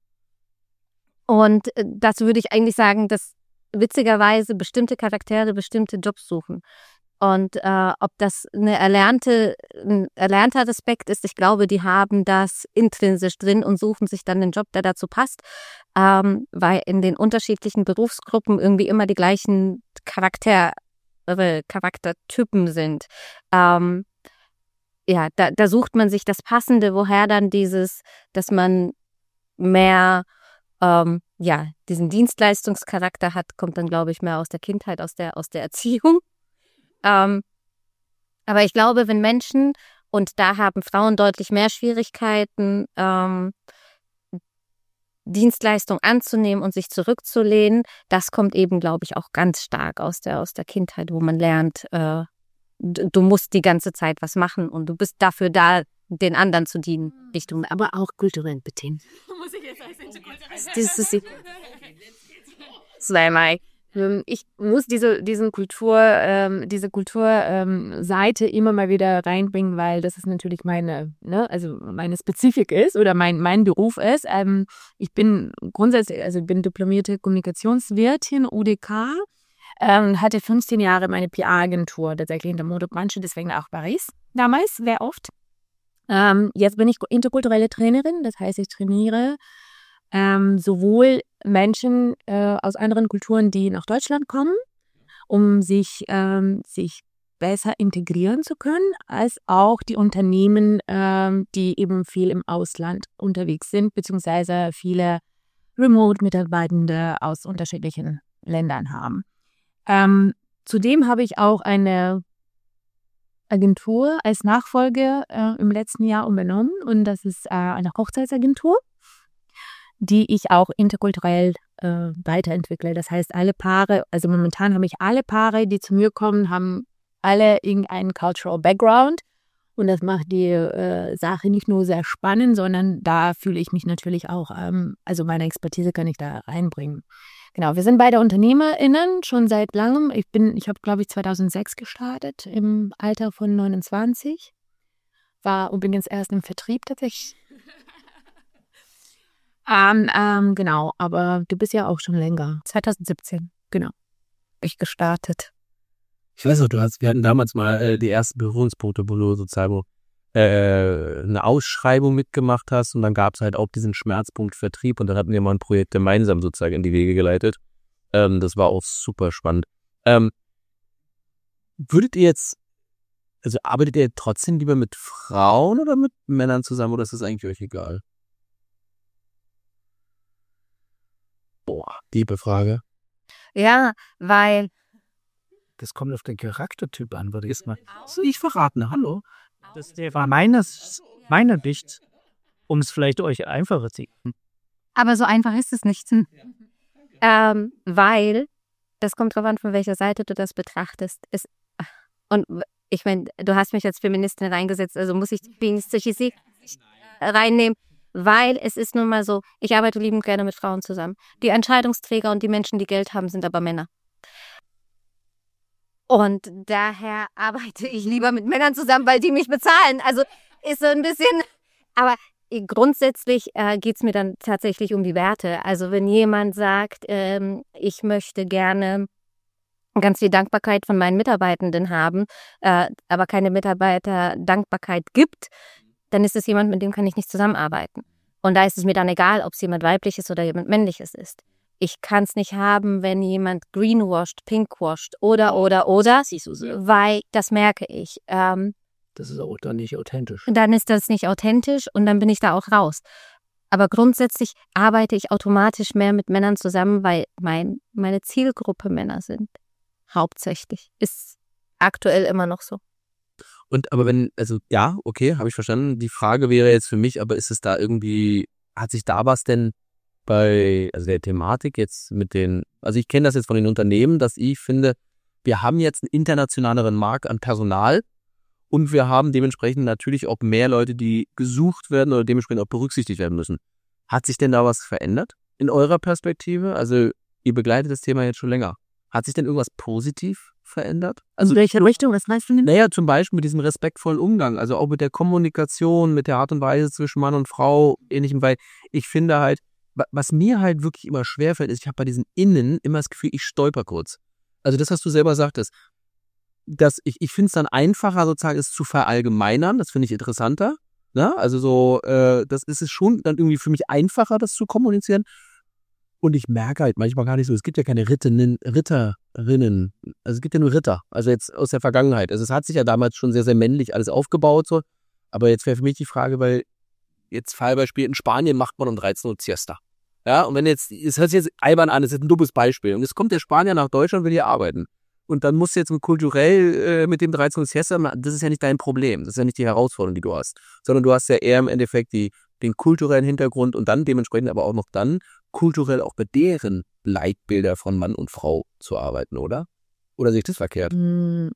und äh, dazu würde ich eigentlich sagen, dass witzigerweise bestimmte Charaktere bestimmte Jobs suchen. Und äh, ob das eine erlernte, ein erlernter Aspekt ist, ich glaube, die haben das intrinsisch drin und suchen sich dann den Job, der dazu passt, ähm, weil in den unterschiedlichen Berufsgruppen irgendwie immer die gleichen Charakter, äh, Charaktertypen sind. Ähm, ja, da, da sucht man sich das Passende, woher dann dieses, dass man mehr ähm, ja, diesen Dienstleistungscharakter hat, kommt dann, glaube ich, mehr aus der Kindheit, aus der, aus der Erziehung. Ähm, aber ich glaube, wenn Menschen, und da haben Frauen deutlich mehr Schwierigkeiten, ähm, Dienstleistung anzunehmen und sich zurückzulehnen, das kommt eben, glaube ich, auch ganz stark aus der, aus der Kindheit, wo man lernt, äh, du musst die ganze Zeit was machen und du bist dafür da, den anderen zu dienen. Richtung, aber auch kulturell bedingt. Muss ich jetzt sagen, Slay Ich muss diese, diesen Kultur, ähm, diese Kulturseite ähm, immer mal wieder reinbringen, weil das ist natürlich meine, ne, also meine Spezifik ist oder mein, mein Beruf ist. Ähm, ich bin grundsätzlich, also ich bin diplomierte Kommunikationswirtin, U D K, ähm, hatte fünfzehn Jahre meine P R-Agentur tatsächlich in der Modebranche, deswegen auch Paris damals, sehr oft. Ähm, jetzt bin ich interkulturelle Trainerin, das heißt, ich trainiere ähm, sowohl Menschen äh, aus anderen Kulturen, die nach Deutschland kommen, um sich, ähm, sich besser integrieren zu können, als auch die Unternehmen, ähm, die eben viel im Ausland unterwegs sind, beziehungsweise viele Remote-Mitarbeitende aus unterschiedlichen Ländern haben. Ähm, zudem habe ich auch eine Agentur als Nachfolge äh, im letzten Jahr übernommen und das ist äh, eine Hochzeitsagentur, die ich auch interkulturell äh, weiterentwickle. Das heißt, alle Paare, also momentan habe ich alle Paare, die zu mir kommen, haben alle irgendeinen Cultural Background und das macht die äh, Sache nicht nur sehr spannend, sondern da fühle ich mich natürlich auch, ähm, also meine Expertise kann ich da reinbringen. Genau, wir sind beide UnternehmerInnen schon seit langem. Ich bin, ich habe, glaube ich, zweitausendsechs gestartet, im Alter von neunundzwanzig. War übrigens erst im Vertrieb tatsächlich. ähm, ähm, genau, aber du bist ja auch schon länger. zweitausendsiebzehn, genau. Ich gestartet. Ich weiß noch, du hast, wir hatten damals mal äh, die ersten Berührungspunkte, wo du sozusagen äh, eine Ausschreibung mitgemacht hast und dann gab es halt auch diesen Schmerzpunkt Vertrieb und dann hatten wir mal ein Projekt gemeinsam sozusagen in die Wege geleitet. Ähm, das war auch super spannend. Ähm, würdet ihr jetzt, also arbeitet ihr trotzdem lieber mit Frauen oder mit Männern zusammen oder ist das eigentlich euch egal? Boah, tiefe Frage. Ja, weil Das kommt auf den Charaktertyp an, würde ich mal. Das will ich verraten, hallo. Das war meines, meiner Dicht, um es vielleicht euch einfacher zu machen. Aber so einfach ist es nicht. Hm. Ähm, weil, das kommt drauf an, von welcher Seite du das betrachtest. Es, und ich meine, du hast mich als Feministin reingesetzt, also muss ich die feministische Sicht reinnehmen, weil es ist nun mal so, ich arbeite liebend gerne mit Frauen zusammen. Die Entscheidungsträger und die Menschen, die Geld haben, sind aber Männer. Und daher arbeite ich lieber mit Männern zusammen, weil die mich bezahlen. Also ist so ein bisschen, aber grundsätzlich äh, geht es mir dann tatsächlich um die Werte. Also wenn jemand sagt, ähm, ich möchte gerne ganz viel Dankbarkeit von meinen Mitarbeitenden haben, äh, aber keine Mitarbeiter-Dankbarkeit gibt, dann ist es jemand, mit dem kann ich nicht zusammenarbeiten. Und da ist es mir dann egal, ob es jemand Weibliches oder jemand Männliches ist. Ich kann es nicht haben, wenn jemand greenwashed, pinkwashed oder, oder, oder, weil das merke ich. Ähm, Das ist auch dann nicht authentisch. dann ist das nicht authentisch und dann bin ich da auch raus. Aber grundsätzlich arbeite ich automatisch mehr mit Männern zusammen, weil mein, meine Zielgruppe Männer sind. Hauptsächlich. Ist aktuell immer noch so. Und aber wenn, also ja, okay, habe ich verstanden. Die Frage wäre jetzt für mich, aber ist es da irgendwie, hat sich da was denn bei, also der Thematik jetzt mit den, also ich kenne das jetzt von den Unternehmen, dass ich finde, wir haben jetzt einen internationaleren Markt an Personal und wir haben dementsprechend natürlich auch mehr Leute, die gesucht werden oder dementsprechend auch berücksichtigt werden müssen. Hat sich denn da was verändert in eurer Perspektive? Also ihr begleitet das Thema jetzt schon länger. Hat sich denn irgendwas positiv verändert? Also, in welche Richtung? Was meinst du denn? naja, zum Beispiel mit diesem respektvollen Umgang, also auch mit der Kommunikation, mit der Art und Weise zwischen Mann und Frau, ähnlichem, weil ich finde halt, was mir halt wirklich immer schwerfällt, ist, ich habe bei diesen Innen immer das Gefühl, ich stolper kurz. Also das, was du selber sagtest, dass ich, ich finde es dann einfacher, sozusagen, es zu verallgemeinern, das finde ich interessanter. Ne? Also so, äh, das ist es schon dann irgendwie für mich einfacher, das zu kommunizieren. Und ich merke halt manchmal gar nicht so, es gibt ja keine Ritterinnen, Ritterinnen, also es gibt ja nur Ritter, also jetzt aus der Vergangenheit. Also es hat sich ja damals schon sehr, sehr männlich alles aufgebaut, so. Aber jetzt wäre für mich die Frage, weil jetzt Fallbeispiel, in Spanien macht man um dreizehn Uhr Siesta. Ja, und wenn jetzt, es hört sich jetzt albern an, das ist ein dummes Beispiel. Und jetzt kommt der Spanier nach Deutschland und will hier arbeiten. Und dann musst du jetzt kulturell äh, mit dem dreizehn Uhr Siesta, das ist ja nicht dein Problem. Das ist ja nicht die Herausforderung, die du hast. Sondern du hast ja eher im Endeffekt die, den kulturellen Hintergrund und dann dementsprechend aber auch noch dann kulturell auch bei deren Leitbilder von Mann und Frau zu arbeiten, oder? Oder sehe ich das verkehrt? Mm,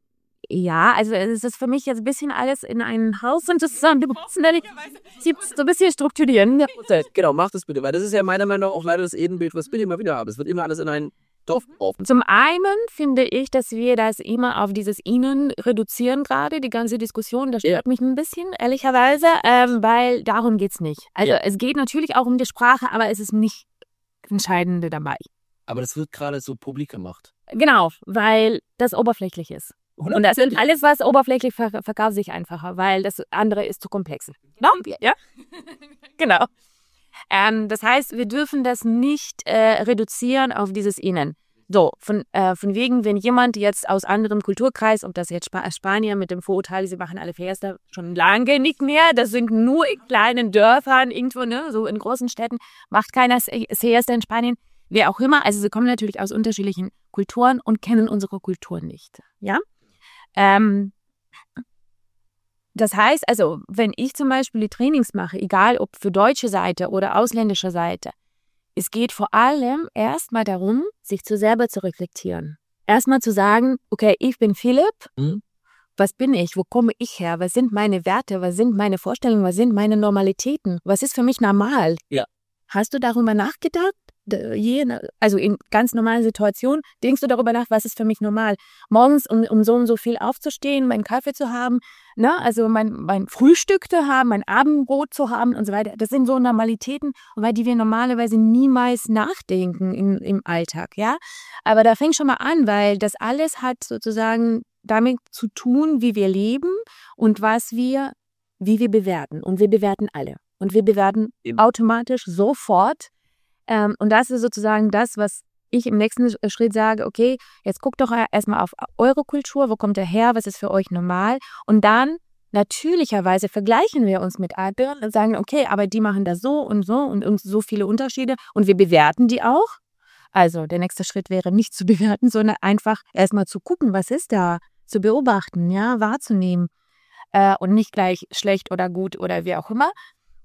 Ja, also es ist für mich jetzt ein bisschen alles in ein Haus und zusammen. Wir müssen da nicht so ein bisschen strukturieren. Genau, mach das bitte, weil das ist ja meiner Meinung nach auch leider das Edenbild, was wir immer wieder haben. Es wird immer alles in ein Dorf geworfen. Zum einen finde ich, dass wir das immer auf dieses Ihnen reduzieren gerade, die ganze Diskussion. Das stört mich ein bisschen, ehrlicherweise, ähm, weil darum geht es nicht. Also Ja. es geht natürlich auch um die Sprache, aber es ist nicht das Entscheidende dabei. Aber das wird gerade so publik gemacht. Genau, weil das oberflächlich ist. Und das sind alles, was oberflächlich ver verkauft sich einfacher, weil das andere ist zu komplex. No? Ja, genau. Ähm, das heißt, wir dürfen das nicht äh, reduzieren auf dieses Innen. So, von, äh, von wegen, wenn jemand jetzt aus anderem Kulturkreis, ob das jetzt Sp Spanier mit dem Vorurteil, sie machen alle Fiesta, schon lange nicht mehr, das sind nur in kleinen Dörfern irgendwo, ne, so in großen Städten, macht keiner Siesta in Spanien, wer auch immer. Also sie kommen natürlich aus unterschiedlichen Kulturen und kennen unsere Kultur nicht, ja. Ähm, das heißt, also wenn ich zum Beispiel die Trainings mache, egal ob für deutsche Seite oder ausländische Seite, es geht vor allem erstmal darum, sich zu selber zu reflektieren. Erstmal zu sagen, okay, ich bin Philipp, Mhm. was bin ich, wo komme ich her, was sind meine Werte, was sind meine Vorstellungen, was sind meine Normalitäten, was ist für mich normal? Ja. Hast du darüber nachgedacht? Also in ganz normalen Situationen, denkst du darüber nach, was ist für mich normal? Morgens, um, um so und so viel aufzustehen, meinen Kaffee zu haben, ne? Also mein, mein Frühstück zu haben, mein Abendbrot zu haben und so weiter. Das sind so Normalitäten, über die wir normalerweise niemals nachdenken in, im Alltag, ja? Aber da fängt schon mal an, weil das alles hat sozusagen damit zu tun, wie wir leben und was wir wie wir bewerten. Und wir bewerten alle. Und wir bewerten automatisch sofort. Ähm, und das ist sozusagen das, was ich im nächsten Schritt sage, okay, jetzt guckt doch erstmal auf eure Kultur, wo kommt ihr her, was ist für euch normal? Und dann natürlicherweise vergleichen wir uns mit anderen und sagen, okay, aber die machen das so und so und, und so viele Unterschiede und wir bewerten die auch. Also der nächste Schritt wäre nicht zu bewerten, sondern einfach erstmal zu gucken, was ist da, zu beobachten, ja, wahrzunehmen äh, und nicht gleich schlecht oder gut oder wie auch immer.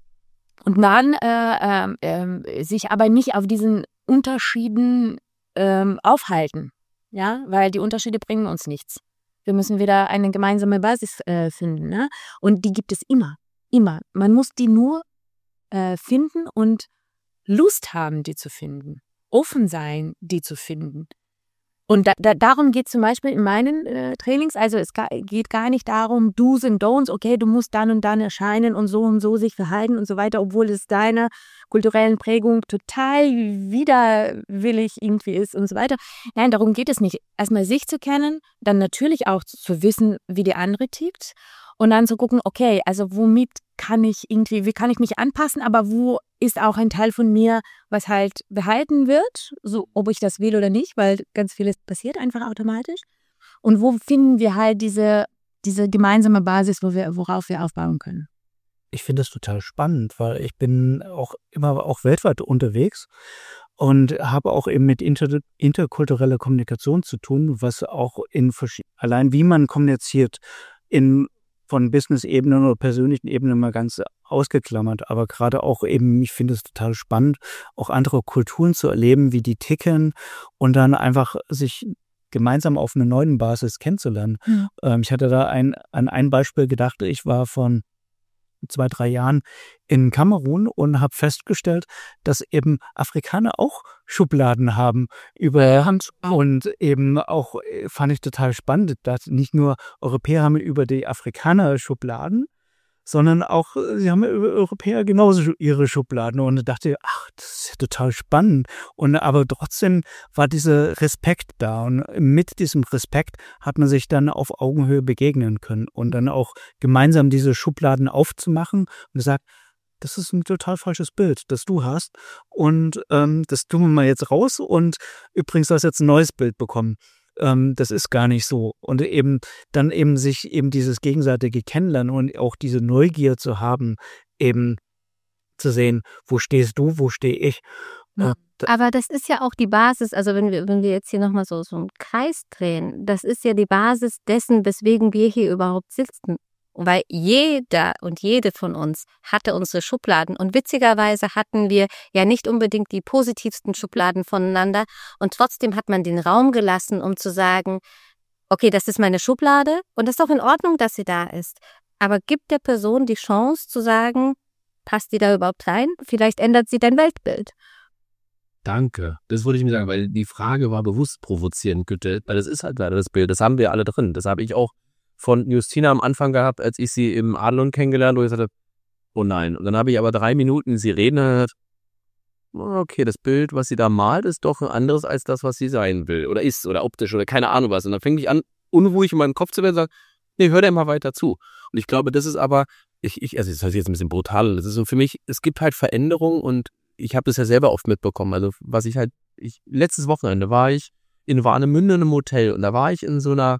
Und dann äh, äh, äh, sich aber nicht auf diesen Unterschieden äh, aufhalten, ja, weil die Unterschiede bringen uns nichts. Wir müssen wieder eine gemeinsame Basis äh, finden, ne? Und die gibt es immer, immer. Man muss die nur äh, finden und Lust haben, die zu finden. Offen sein, die zu finden. Und da, da, darum geht es zum Beispiel in meinen äh, Trainings. Also es ga, geht gar nicht darum, Do's und Don'ts, okay, du musst dann und dann erscheinen und so und so sich verhalten und so weiter, obwohl es deiner kulturellen Prägung total widerwillig irgendwie ist und so weiter. Nein, darum geht es nicht. Erstmal sich zu kennen, dann natürlich auch zu, zu wissen, wie der andere tickt und dann zu gucken, okay, also womit kann ich irgendwie, wie kann ich mich anpassen, aber wo ist auch ein Teil von mir, was halt behalten wird, so ob ich das will oder nicht, weil ganz vieles passiert einfach automatisch. Und wo finden wir halt diese, diese gemeinsame Basis, wo wir, worauf wir aufbauen können? Ich finde das total spannend, weil ich bin auch immer auch weltweit unterwegs und habe auch eben mit inter, interkultureller Kommunikation zu tun, was auch in allein wie man kommuniziert in von Business-Ebenen oder persönlichen Ebenen mal ganz ausgeklammert, aber gerade auch eben, ich finde es total spannend, auch andere Kulturen zu erleben, wie die ticken und dann einfach sich gemeinsam auf einer neuen Basis kennenzulernen. Mhm. Ähm, ich hatte da ein, an ein Beispiel gedacht, ich war von zwei, drei Jahren in Kamerun und habe festgestellt, dass eben Afrikaner auch Schubladen haben über Hand und eben auch fand ich total spannend, dass nicht nur Europäer haben über die Afrikaner Schubladen, sondern auch, sie haben über Europäer genauso ihre Schubladen und ich dachte, ach, das ist ja total spannend und aber trotzdem war dieser Respekt da und mit diesem Respekt hat man sich dann auf Augenhöhe begegnen können und dann auch gemeinsam diese Schubladen aufzumachen und gesagt, das ist ein total falsches Bild, das du hast und ähm, das tun wir mal jetzt raus und übrigens hast du jetzt ein neues Bild bekommen. Das ist gar nicht so. Und eben dann eben sich eben dieses gegenseitige Kennenlernen und auch diese Neugier zu haben, eben zu sehen, wo stehst du, wo stehe ich. Ja. Aber das ist ja auch die Basis, also wenn wir, wenn wir jetzt hier nochmal so, so einen Kreis drehen, das ist ja die Basis dessen, weswegen wir hier überhaupt sitzen. Weil jeder und jede von uns hatte unsere Schubladen und witzigerweise hatten wir ja nicht unbedingt die positivsten Schubladen voneinander und trotzdem hat man den Raum gelassen, um zu sagen, okay, das ist meine Schublade und das ist auch in Ordnung, dass sie da ist. Aber gibt der Person die Chance zu sagen, passt die da überhaupt rein? Vielleicht ändert sie dein Weltbild. Danke. Das wollte ich mir sagen, weil die Frage war bewusst provozierend, Güte, weil das ist halt leider das Bild, das haben wir alle drin. Das habe ich auch von Justina am Anfang gehabt, als ich sie im Adlon kennengelernt habe, wo ich sagte, oh nein. Und dann habe ich aber drei Minuten sie reden und gesagt, okay, das Bild, was sie da malt, ist doch ein anderes als das, was sie sein will oder ist oder optisch oder keine Ahnung was. Und dann fing ich an, unruhig in meinen Kopf zu werden und sage, nee, hör dir mal weiter zu. Und ich glaube, das ist aber, ich, ich also das heißt jetzt ein bisschen brutal, das ist so für mich, es gibt halt Veränderungen und ich habe das ja selber oft mitbekommen. Also was ich halt, ich, letztes Wochenende war ich in Warnemünde in einem Hotel und da war ich in so einer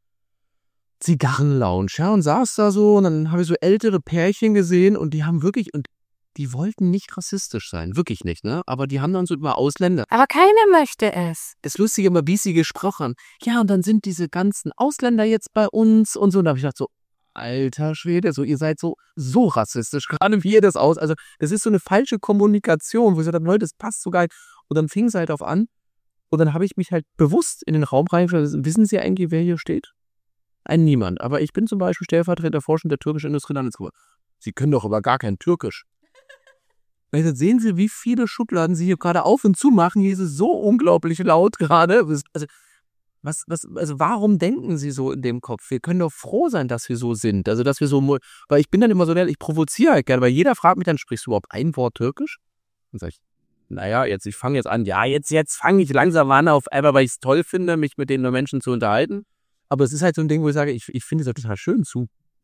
Zigarrenlounge, ja, und saß da so und dann habe ich so ältere Pärchen gesehen und die haben wirklich, und die wollten nicht rassistisch sein, wirklich nicht, ne, aber die haben dann so über Ausländer. Aber keiner möchte es. Das Lustige immer, wie sie gesprochen haben, ja, und dann sind diese ganzen Ausländer jetzt bei uns und so, und da habe ich gedacht so, alter Schwede, so, ihr seid so, so rassistisch, gerade wie ihr das aus, also das ist so eine falsche Kommunikation, wo ich gesagt habe, Leute, das passt so geil, und dann fing es halt auf an und dann habe ich mich halt bewusst in den Raum reingestellt, wissen Sie eigentlich, wer hier steht? Ein Niemand. Aber ich bin zum Beispiel Stellvertreter Vorstand der türkischen Industrielandesgruppe. Sie können doch aber gar kein Türkisch. Jetzt sehen Sie, wie viele Schubladen Sie hier gerade auf und zu machen. Hier ist es so unglaublich laut gerade. Also, was, was, also warum denken Sie so in dem Kopf? Wir können doch froh sein, dass wir so sind. Also, dass wir so, weil ich bin dann immer so, ich provoziere halt gerne, weil jeder fragt mich dann, sprichst du überhaupt ein Wort Türkisch? Dann sage ich, naja, jetzt, ich fange jetzt an. Ja, jetzt, jetzt fange ich langsam an, auf einmal, weil ich es toll finde, mich mit den Menschen zu unterhalten. Aber es ist halt so ein Ding, wo ich sage, ich, ich finde es total schön zu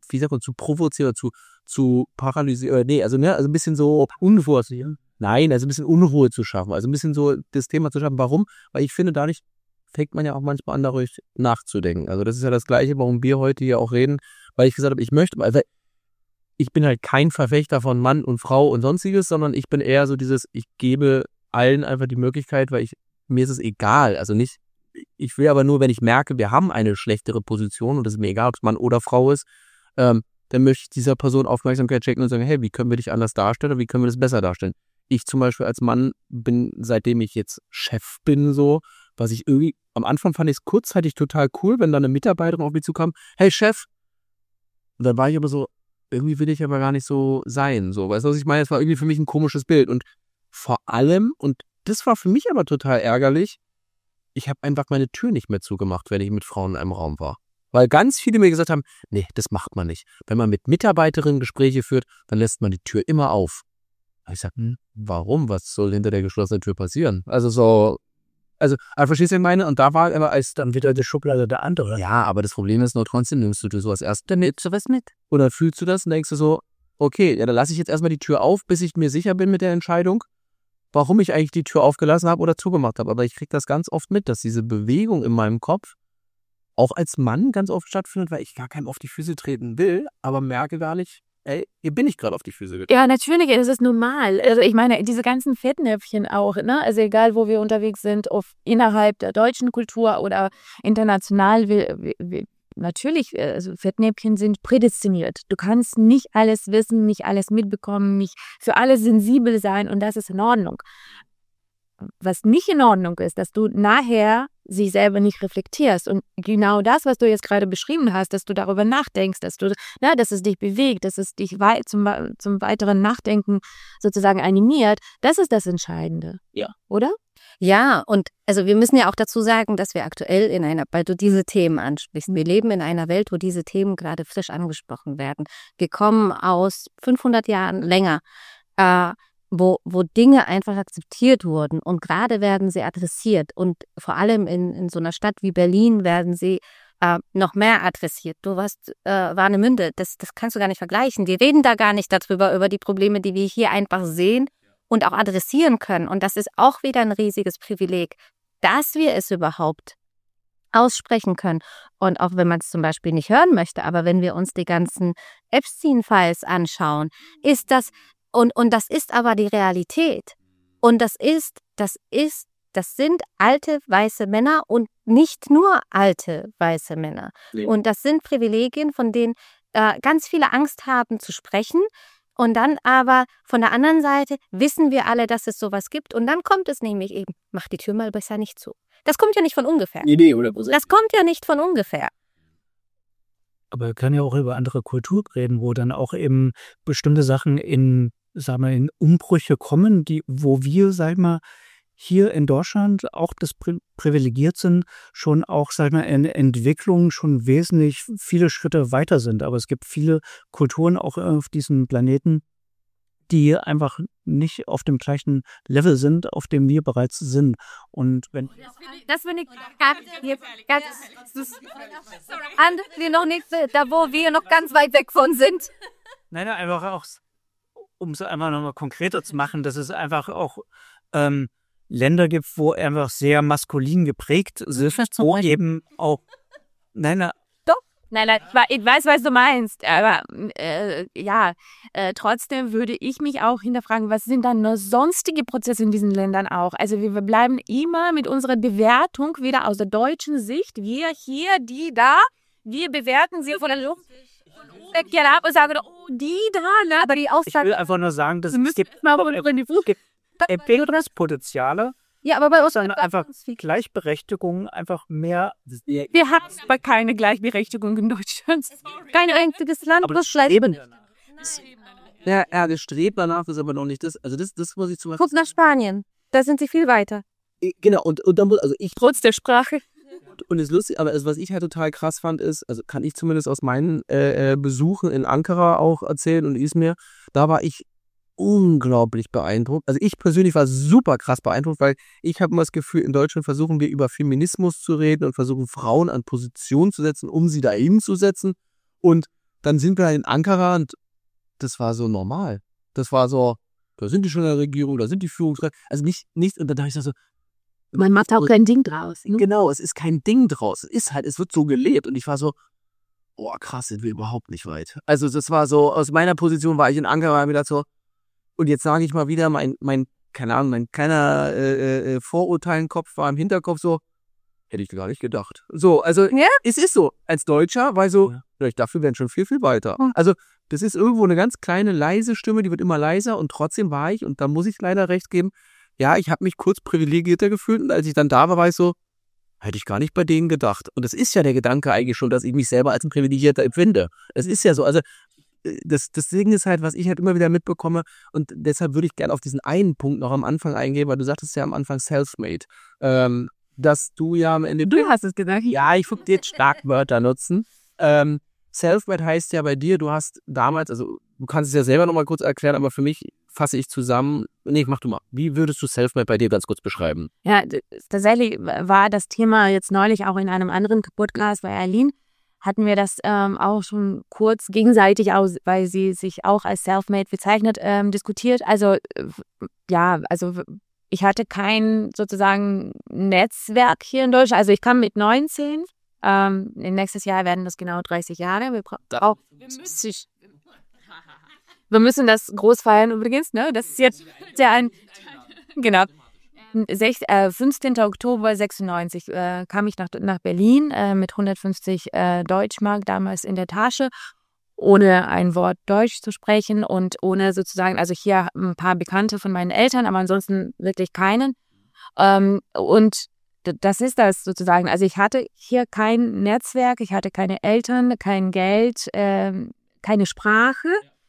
wie sagt man, zu provozieren oder zu, zu paralysieren, nee, also, ne, also ein bisschen so unvorsichtig. Nein, also ein bisschen Unruhe zu schaffen, also ein bisschen so das Thema zu schaffen. Warum? Weil ich finde, dadurch fängt man ja auch manchmal an, darüber nachzudenken. Also das ist ja das Gleiche, warum wir heute hier auch reden, weil ich gesagt habe, ich möchte, weil ich bin halt kein Verfechter von Mann und Frau und sonstiges, sondern ich bin eher so dieses, ich gebe allen einfach die Möglichkeit, weil ich, mir ist es egal, also nicht, ich will aber nur, wenn ich merke, wir haben eine schlechtere Position und es ist mir egal, ob es Mann oder Frau ist, ähm, dann möchte ich dieser Person Aufmerksamkeit schenken und sagen, hey, wie können wir dich anders darstellen oder wie können wir das besser darstellen? Ich zum Beispiel als Mann bin, seitdem ich jetzt Chef bin, so, was ich irgendwie, am Anfang fand ich es kurzzeitig total cool, wenn dann eine Mitarbeiterin auf mich zukam, hey Chef, und dann war ich aber so, irgendwie will ich aber gar nicht so sein, so, weißt du, was ich meine? Es war irgendwie für mich ein komisches Bild und vor allem, und das war für mich aber total ärgerlich, ich habe einfach meine Tür nicht mehr zugemacht, wenn ich mit Frauen in einem Raum war. Weil ganz viele mir gesagt haben, nee, das macht man nicht. Wenn man mit Mitarbeiterinnen Gespräche führt, dann lässt man die Tür immer auf. Ich sag, hm, warum? Was soll hinter der geschlossenen Tür passieren? Also so, also, aber verstehst du, was ich meine? Und da war immer als Dann wieder die Schublade der andere. ja, aber das Problem ist nur trotzdem, nimmst du dir sowas erst dann nimmst du was mit. Und dann fühlst du das und denkst du so, okay, ja, dann lasse ich jetzt erstmal die Tür auf, bis ich mir sicher bin mit der Entscheidung, warum ich eigentlich die Tür aufgelassen habe oder zugemacht habe. Aber ich kriege das ganz oft mit, dass diese Bewegung in meinem Kopf auch als Mann ganz oft stattfindet, weil ich gar keinem auf die Füße treten will, aber merke gar nicht, ey, hier bin ich gerade auf die Füße getreten. Ja, natürlich, das ist normal. Also ich meine, diese ganzen Fettnäpfchen auch, ne? Also egal, wo wir unterwegs sind, auf innerhalb der deutschen Kultur oder international, wir, wir, wir, natürlich, also Fettnäpfchen sind prädestiniert. Du kannst nicht alles wissen, nicht alles mitbekommen, nicht für alles sensibel sein und das ist in Ordnung. Was nicht in Ordnung ist, dass du nachher sich selber nicht reflektierst. Und genau das, was du jetzt gerade beschrieben hast, dass du darüber nachdenkst, dass du, na, dass es dich bewegt, dass es dich wei- zum, zum weiteren Nachdenken sozusagen animiert, das ist das Entscheidende. Ja. Oder? Ja, und also wir müssen ja auch dazu sagen, dass wir aktuell in einer, weil du diese Themen ansprichst, wir leben in einer Welt, wo diese Themen gerade frisch angesprochen werden, gekommen aus fünfhundert Jahren länger, äh, wo, wo Dinge einfach akzeptiert wurden und gerade werden sie adressiert und vor allem in, in so einer Stadt wie Berlin werden sie äh, noch mehr adressiert. Du warst äh, Warnemünde, das, das kannst du gar nicht vergleichen. Die reden da gar nicht darüber, über die Probleme, die wir hier einfach sehen und auch adressieren können. Und das ist auch wieder ein riesiges Privileg, dass wir es überhaupt aussprechen können. Und auch wenn man es zum Beispiel nicht hören möchte, aber wenn wir uns die ganzen Epstein-Files anschauen, ist das Und, und das ist aber die Realität. Und das ist, das ist, das sind alte weiße Männer und nicht nur alte weiße Männer. Nee. Und das sind Privilegien, von denen äh, ganz viele Angst haben zu sprechen. Und dann aber von der anderen Seite wissen wir alle, dass es sowas gibt. Und dann kommt es nämlich eben, mach die Tür mal besser nicht zu. Das kommt ja nicht von ungefähr. Idee, oder? Das kommt ja nicht von ungefähr. Aber wir können ja auch über andere Kulturen reden, wo dann auch eben bestimmte Sachen in, sagen wir, in Umbrüche kommen, die, wo wir, sag ich mal, hier in Deutschland auch das pri privilegiert sind, schon auch, sag ich mal, in Entwicklung schon wesentlich viele Schritte weiter sind. Aber es gibt viele Kulturen auch auf diesem Planeten, die einfach nicht auf dem gleichen Level sind, auf dem wir bereits sind. Und wenn Das finde ich ganz, ganz, das andere, die noch nicht, da wo wir noch ganz weit weg von sind. Nein, nein, einfach auch, um es einfach nochmal konkreter zu machen, dass es einfach auch ähm, Länder gibt, wo einfach sehr maskulin geprägt sind, wo eben auch, nein, nein, Nein, nein, ich wa- ich weiß, was du meinst, aber äh, ja, äh, trotzdem würde ich mich auch hinterfragen, was sind dann noch sonstige Prozesse in diesen Ländern auch? Also wir bleiben immer mit unserer Bewertung wieder aus der deutschen Sicht, wir hier, die da, wir bewerten sie von der Luft ab und sagen, oh, die da, ne? Aber die ich Aussage, will einfach nur sagen, dass wir es müssen gibt mal in die Flug. Entwicklungspotenziale, Ja, aber bei uns sondern einfach Gleichberechtigung, einfach mehr. Wir haben aber keine Gleichberechtigung in Deutschland. kein einziges Land, Aber das das schleift. Leben Ja, ja, wir streben danach, ist aber noch nicht das. Also das, das muss ich zum Beispiel. Guck nach Spanien, da sind sie viel weiter. Genau, und, und dann muss, also ich, Trotz der Sprache. und es ist lustig, aber also was ich halt total krass fand, ist, also kann ich zumindest aus meinen äh, äh, Besuchen in Ankara auch erzählen und Izmir, da war ich unglaublich beeindruckt. Also ich persönlich war super krass beeindruckt, weil ich habe immer das Gefühl, in Deutschland versuchen wir über Feminismus zu reden und versuchen Frauen an Positionen zu setzen, um sie dahin zu setzen. Und dann sind wir in Ankara und das war so normal. Das war so, da sind die schon in der Regierung, da sind die Führungskräfte. Also nicht, nicht, und dann dachte ich so, Man macht auch kein Ding draus. Ne? genau, es ist kein Ding draus. Es ist halt, es wird so gelebt. Und ich war so, boah, krass, sind wir überhaupt nicht weit. Also das war so, aus meiner Position war ich in Ankara wieder so, und jetzt sage ich mal wieder, mein, mein, keine Ahnung, mein kleiner äh, äh, Vorurteilenkopf war im Hinterkopf so, hätte ich gar nicht gedacht. So, also Ja. es ist so, als Deutscher, weil so, Ja. ja, ich dachte, wir wären schon viel, viel weiter. Hm. Also das ist irgendwo eine ganz kleine, leise Stimme, die wird immer leiser und trotzdem war ich, und da muss ich leider recht geben, ja, ich habe mich kurz privilegierter gefühlt und als ich dann da war, war ich so, hätte ich gar nicht bei denen gedacht. Und das ist ja der Gedanke eigentlich schon, dass ich mich selber als ein Privilegierter empfinde. Es ist ja so, also das, das Ding ist halt, was ich halt immer wieder mitbekomme, und deshalb würde ich gerne auf diesen einen Punkt noch am Anfang eingehen, weil du sagtest ja am Anfang self-made, ähm, dass du ja am Ende... Du hast es gesagt. Ja, ich würde jetzt Schlagwörter nutzen. Ähm, Self-made heißt ja bei dir, du hast damals, also du kannst es ja selber nochmal kurz erklären, aber für mich fasse ich zusammen, nee, mach du mal. Wie würdest du Self-made bei dir ganz kurz beschreiben? Ja, d- tatsächlich war das Thema jetzt neulich auch in einem anderen Podcast bei Eileen. Hatten wir das ähm, auch schon kurz gegenseitig, aus, weil sie sich auch als Self-Made bezeichnet, ähm, diskutiert. Also äh, ja, also w- ich hatte kein sozusagen Netzwerk hier in Deutschland. Also ich kam mit neunzehn. Ähm, nächstes Jahr werden das genau dreißig Jahre. Wir, bra- auch, wir, müssen, wir müssen das groß feiern übrigens. Ne? Das ist jetzt der ein... Genau. Sech, äh, fünfzehnten Oktober sechsundneunzig äh, kam ich nach, nach Berlin äh, mit hundertfünfzig äh, Deutschmark damals in der Tasche, ohne ein Wort Deutsch zu sprechen und ohne sozusagen, also hier ein paar Bekannte von meinen Eltern, aber ansonsten wirklich keinen. Ähm, und d- das ist das sozusagen. Also ich hatte hier kein Netzwerk, ich hatte keine Eltern, kein Geld, ähm, keine Sprache.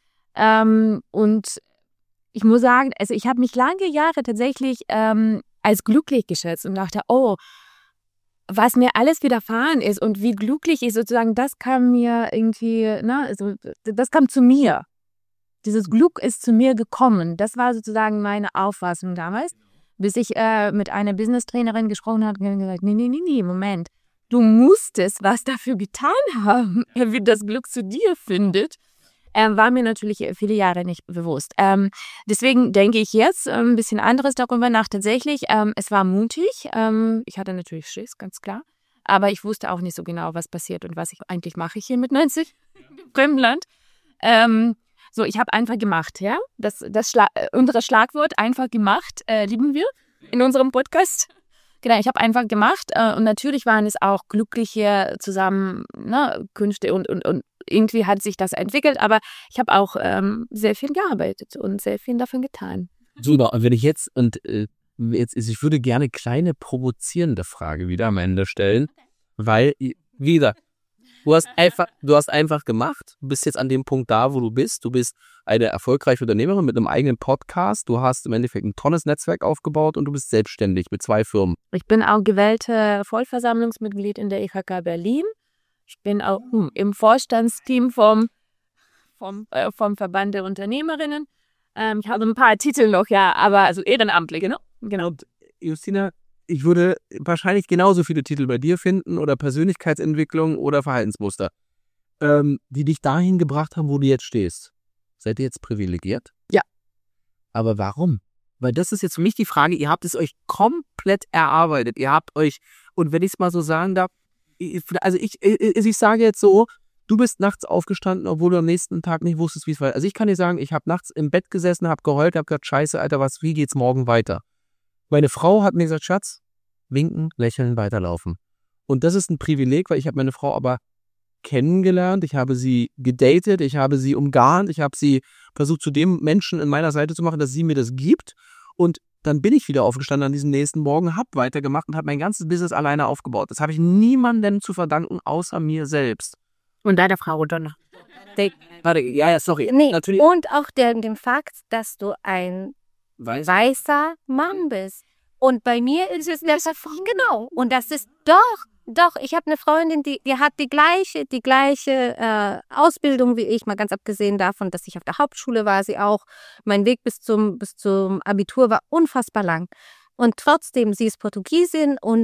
Ähm, und ich muss sagen, also ich habe mich lange Jahre tatsächlich ähm, als glücklich geschätzt und dachte, oh, was mir alles widerfahren ist und wie glücklich ich sozusagen, das kam mir irgendwie, ne, also das kam zu mir. Dieses Glück ist zu mir gekommen. Das war sozusagen meine Auffassung damals, bis ich äh, mit einer Business-Trainerin gesprochen habe und gesagt, nee, nee, nee, nee, Moment. Du musstest was dafür getan haben, wie das Glück zu dir findet. Ähm, war mir natürlich viele Jahre nicht bewusst. Ähm, deswegen denke ich jetzt ähm, ein bisschen anderes darüber nach. Tatsächlich, ähm, es war mutig. Ähm, ich hatte natürlich Schiss, ganz klar. Aber ich wusste auch nicht so genau, was passiert und was ich eigentlich mache hier mit neunzig im fremden Land. Ähm, so, ich habe einfach gemacht, ja. Das, das Schla- äh, unser Schlagwort, einfach gemacht, äh, lieben wir in unserem Podcast. Genau, ich habe einfach gemacht. Äh, und natürlich waren es auch glückliche Zusammenkünfte und, und, und irgendwie hat sich das entwickelt, aber ich habe auch ähm, sehr viel gearbeitet und sehr viel davon getan. Super, und wenn ich jetzt, und äh, jetzt ist, ich würde gerne kleine provozierende Frage wieder am Ende stellen, weil, wieder, du hast einfach, du hast einfach gemacht, du bist jetzt an dem Punkt da, wo du bist, du bist eine erfolgreiche Unternehmerin mit einem eigenen Podcast, du hast im Endeffekt ein tolles Netzwerk aufgebaut und du bist selbstständig mit zwei Firmen. Ich bin auch gewählte Vollversammlungsmitglied in der I H K Berlin. Ich bin auch hm, im Vorstandsteam vom, vom, äh, vom Verband der Unternehmerinnen. Ähm, ich habe ein paar Titel noch, ja, aber also ehrenamtlich, genau. genau. Und Justina, ich würde wahrscheinlich genauso viele Titel bei dir finden oder Persönlichkeitsentwicklung oder Verhaltensmuster, ähm, die dich dahin gebracht haben, wo du jetzt stehst. Seid ihr jetzt privilegiert? Ja. Aber warum? Weil das ist jetzt für mich die Frage, ihr habt es euch komplett erarbeitet. Ihr habt euch, und wenn ich es mal so sagen darf, also ich, ich, ich sage jetzt so, du bist nachts aufgestanden, obwohl du am nächsten Tag nicht wusstest, wie es weiter. Also ich kann dir sagen, ich habe nachts im Bett gesessen, habe geheult, habe gesagt, scheiße, Alter, was, wie geht's morgen weiter? Meine Frau hat mir gesagt, Schatz, winken, lächeln, weiterlaufen. Und das ist ein Privileg, weil ich habe meine Frau aber kennengelernt, ich habe sie gedatet, ich habe sie umgarnt, ich habe sie versucht, zu dem Menschen in meiner Seite zu machen, dass sie mir das gibt. Und dann bin ich wieder aufgestanden an diesem nächsten Morgen, habe weitergemacht und habe mein ganzes Business alleine aufgebaut. Das habe ich niemandem zu verdanken, außer mir selbst. Und deiner Frau dann noch. Warte, ja, ja, sorry. Nee, Natürlich. und auch der, dem Fakt, dass du ein Weiß. weißer Mann bist. Und bei mir ist es das genau. Und das ist doch, doch, ich habe eine Freundin, die, die hat die gleiche, die gleiche äh, Ausbildung wie ich, mal ganz abgesehen davon, dass ich auf der Hauptschule war, sie auch. Mein Weg bis zum, bis zum Abitur war unfassbar lang. Und trotzdem, sie ist Portugiesin und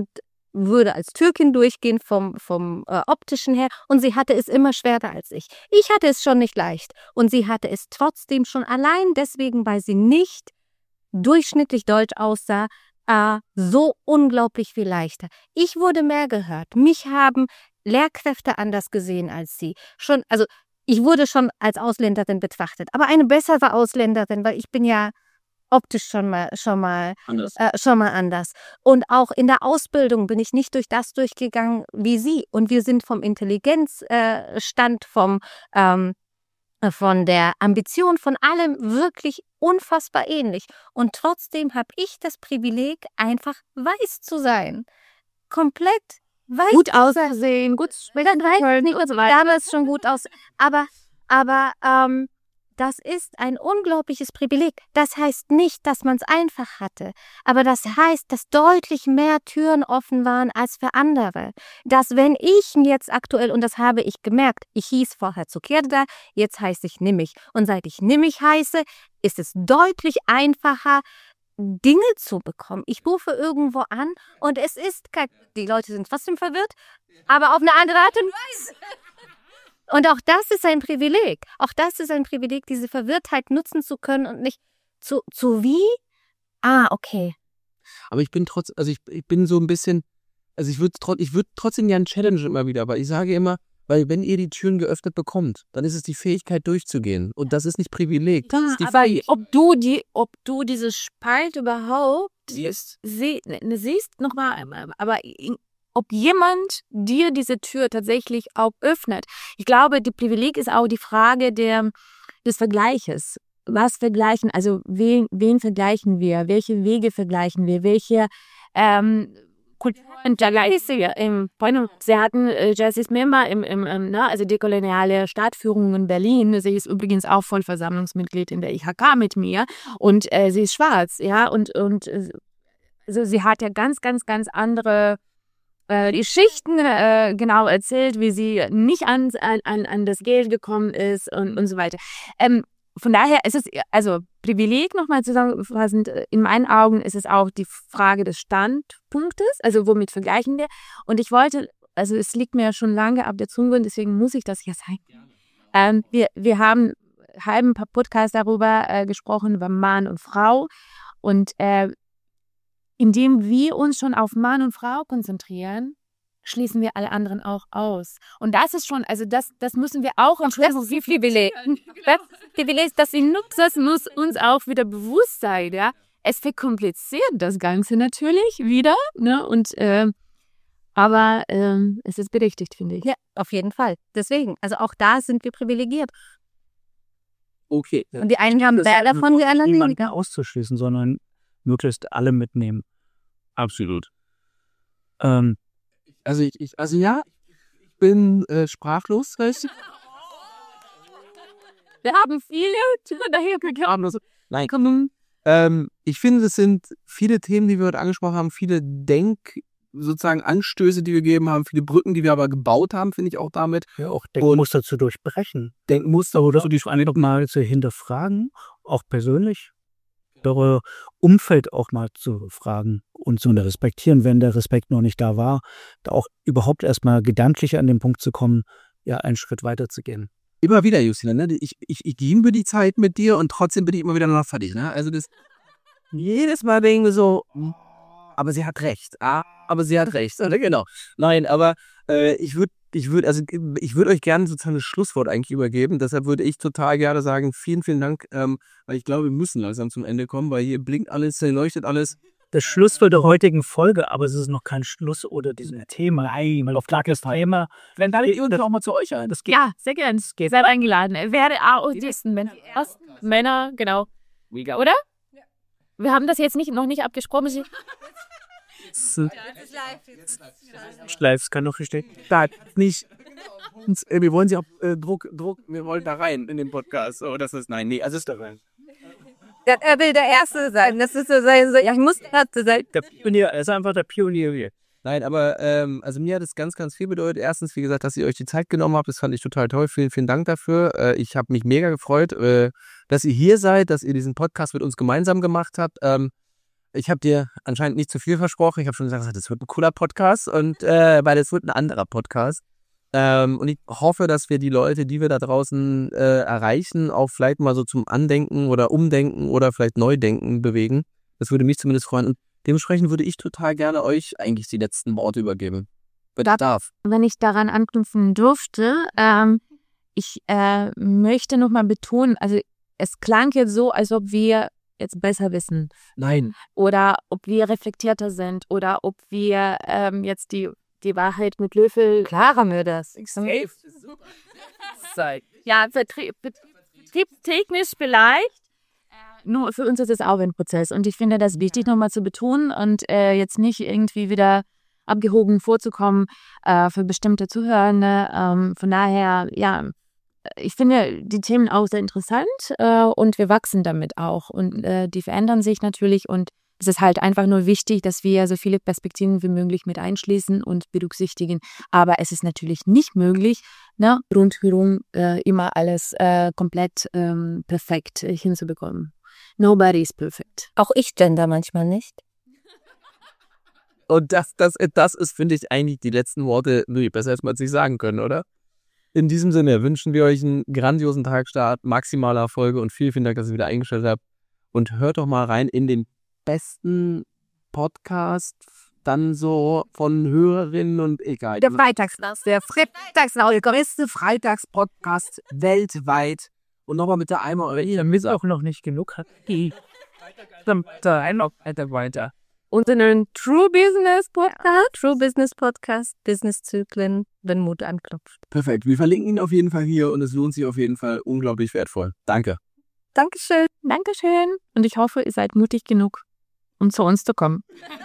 würde als Türkin durchgehen vom, vom äh, optischen her und sie hatte es immer schwerer als ich. Ich hatte es schon nicht leicht und sie hatte es trotzdem schon allein deswegen, weil sie nicht durchschnittlich deutsch aussah, äh, so unglaublich viel leichter. Ich wurde mehr gehört. Mich haben Lehrkräfte anders gesehen als sie. Schon, also ich wurde schon als Ausländerin betrachtet, aber eine bessere Ausländerin, weil ich bin ja optisch schon mal schon mal Anders. Äh, schon mal anders. Und auch in der Ausbildung bin ich nicht durch das durchgegangen wie sie. Und wir sind vom Intelligenzstand, äh, vom ähm, von der Ambition, von allem wirklich unfassbar ähnlich. Und trotzdem habe ich das Privileg, einfach weiß zu sein. Komplett weiß Gut zu sein. aussehen, gut Dann weiß sprechen nicht, und so weiter. damals schon gut aus. Aber, aber ähm, das ist ein unglaubliches Privileg. Das heißt nicht, dass man es einfach hatte. Aber das heißt, dass deutlich mehr Türen offen waren als für andere. Dass wenn ich jetzt aktuell, und das habe ich gemerkt, ich hieß vorher Zukerda, jetzt heiße ich Nimmich. Und seit ich Nimmich heiße, ist es deutlich einfacher, Dinge zu bekommen. Ich rufe irgendwo an und es ist kein... Die Leute sind trotzdem verwirrt, aber auf eine andere Art und Weise. Und auch das ist ein Privileg. Auch das ist ein Privileg, diese Verwirrtheit nutzen zu können und nicht zu, zu wie? Ah, okay. Aber ich bin trotz, also ich, ich bin so ein bisschen, also ich würde ich würd trotzdem gerne challengen immer wieder, weil ich sage immer, weil wenn ihr die Türen geöffnet bekommt, dann ist es die Fähigkeit durchzugehen. Und das ist nicht Privileg. Das ist die aber Fähigkeit. ob du die, ob du diese Spalt überhaupt Siehst. sie, ne, siehst, nochmal, aber in, ob jemand dir diese Tür tatsächlich auch öffnet. Ich glaube, die Privileg ist auch die Frage der, des Vergleiches. Was vergleichen, also wen, wen vergleichen wir? Welche Wege vergleichen wir? Welche ähm, Kulturen vergleichen wir? Im, sie hatten äh, Jessie Member im, im, im ne, also dekoloniale Stadtführung in Berlin. Sie ist übrigens auch Vollversammlungsmitglied in der I H K mit mir und äh, sie ist schwarz, ja, und, und also sie hat ja ganz, ganz, ganz andere die Schichten äh, genau erzählt, wie sie nicht an, an, an das Geld gekommen ist und, und so weiter. Ähm, von daher ist es, also Privileg nochmal zusammenfassend, in meinen Augen ist es auch die Frage des Standpunktes, also womit vergleichen wir. Und ich wollte, also es liegt mir ja schon lange auf der Zunge und deswegen muss ich das ja sagen. Ähm, wir, wir haben einen halben Podcast darüber äh, gesprochen, über Mann und Frau und äh, indem wir uns schon auf Mann und Frau konzentrieren, schließen wir alle anderen auch aus. Und das ist schon, also das, das müssen wir auch am Schluss Das ist Privileg. Das Privileg, das das muss uns auch wieder bewusst sein, ja. Es verkompliziert das Ganze natürlich wieder, ne? Und äh, aber äh, es ist berechtigt, finde ich. Ja, auf jeden Fall. Deswegen, also auch da sind wir privilegiert. Okay. Und die einen haben mehr davon, die anderen niemanden weniger. auszuschließen, sondern möglichst alle mitnehmen. Absolut. Ähm, Also ich, ich also ja, ich bin äh, sprachlos, weißt du? Wir haben viele daher gekommen. Nein. Komm, ähm, ich finde, es sind viele Themen, die wir heute angesprochen haben, viele Denk, sozusagen Anstöße, die wir gegeben haben, viele Brücken, die wir aber gebaut haben, finde ich auch damit. ja, auch Denkmuster zu durchbrechen. Denkmuster Oder die einfach mal zu hinterfragen, auch persönlich. Eure Umfeld auch mal zu fragen und zu respektieren, wenn der Respekt noch nicht da war, da auch überhaupt erstmal gedanklich an den Punkt zu kommen, ja, einen Schritt weiter zu gehen. Immer wieder, Justina, ne? Ich, ich, ich liebe die Zeit mit dir und trotzdem bin ich immer wieder danach fertig, ne? Also das jedes Mal denken wir so, aber sie hat recht. Ah, aber sie hat recht. Oder? Genau. Nein, aber äh, ich würde ich würde also ich würde euch gerne sozusagen das Schlusswort eigentlich übergeben. Deshalb würde ich total gerne sagen, vielen, vielen Dank, ähm, weil ich glaube, wir müssen langsam zum Ende kommen, weil hier blinkt alles, hier leuchtet alles. Das Schlusswort der heutigen Folge, aber es ist noch kein Schluss oder diesem Thema. Nein, mal auf klares Thema. Wenn dann ihr uns auch mal zu euch ein. Das geht. Ja, sehr gerne. Seid eingeladen. Werde auch die ersten Männer, ersten Männer, genau. Oder? Wir haben das jetzt nicht, noch nicht abgesprochen. Live, kann noch stehen. Da nicht. Wir wollen sie auf äh, Druck, Druck, wir wollen da rein in den Podcast. Oh, das ist, nein, nee, also ist da rein. Ja, er will der Erste sein. Das ist so sein, so, ja, ich muss der Erste sein. Der Pionier, er ist einfach der Pionier hier. Nein, aber ähm, also mir hat es ganz, ganz viel bedeutet. Erstens, wie gesagt, dass ihr euch die Zeit genommen habt, das fand ich total toll. Vielen, vielen Dank dafür. Äh, ich habe mich mega gefreut, äh, dass ihr hier seid, dass ihr diesen Podcast mit uns gemeinsam gemacht habt. Ähm, Ich habe dir anscheinend nicht zu viel versprochen. Ich habe schon gesagt, das wird ein cooler Podcast und äh, weil das wird ein anderer Podcast. Ähm, und ich hoffe, dass wir die Leute, die wir da draußen äh, erreichen, auch vielleicht mal so zum Andenken oder Umdenken oder vielleicht Neudenken bewegen. Das würde mich zumindest freuen. Und dementsprechend würde ich total gerne euch eigentlich die letzten Worte übergeben. Wenn ich darf. Wenn ich daran anknüpfen durfte, ähm, ich äh, möchte nochmal betonen, also es klang jetzt so, als ob wir jetzt besser wissen. Nein. Oder ob wir reflektierter sind oder ob wir ähm, jetzt die, die Wahrheit mit Löffel... Klarer mir das. Ja, vertrieb, betriebstechnisch vielleicht. Nur für uns ist es auch ein Prozess. Und ich finde das wichtig, nochmal zu betonen und äh, jetzt nicht irgendwie wieder abgehoben vorzukommen äh, für bestimmte Zuhörende. Ähm, von daher, ja, ich finde die Themen auch sehr interessant äh, und wir wachsen damit auch. Und äh, die verändern sich natürlich und es ist halt einfach nur wichtig, dass wir so viele Perspektiven wie möglich mit einschließen und berücksichtigen. Aber es ist natürlich nicht möglich, ne, rundherum äh, immer alles äh, komplett ähm, perfekt äh, hinzubekommen. Nobody is perfect. Auch ich gender manchmal nicht. Und das, das, das ist, finde ich, eigentlich die letzten Worte, nee, besser als man sich sagen können, oder? In diesem Sinne wünschen wir euch einen grandiosen Tagstart, maximale Erfolge und vielen, vielen Dank, dass ihr wieder eingeschaltet habt. Und hört doch mal rein in den besten Podcast dann so von Hörerinnen und egal. Der Freitagslaus, der Freitagslaus, der größte Freitagspodcast weltweit. Und nochmal mit der Eimer, Damit es auch noch nicht genug hat. Dann noch weiter. Unseren True Business Podcast. True Business Podcast, Businesszyklen, wenn Mut anklopft. Perfekt, wir verlinken ihn auf jeden Fall hier und es lohnt sich auf jeden Fall unglaublich wertvoll. Danke. Dankeschön. Dankeschön. Und ich hoffe, ihr seid mutig genug, um zu uns zu kommen.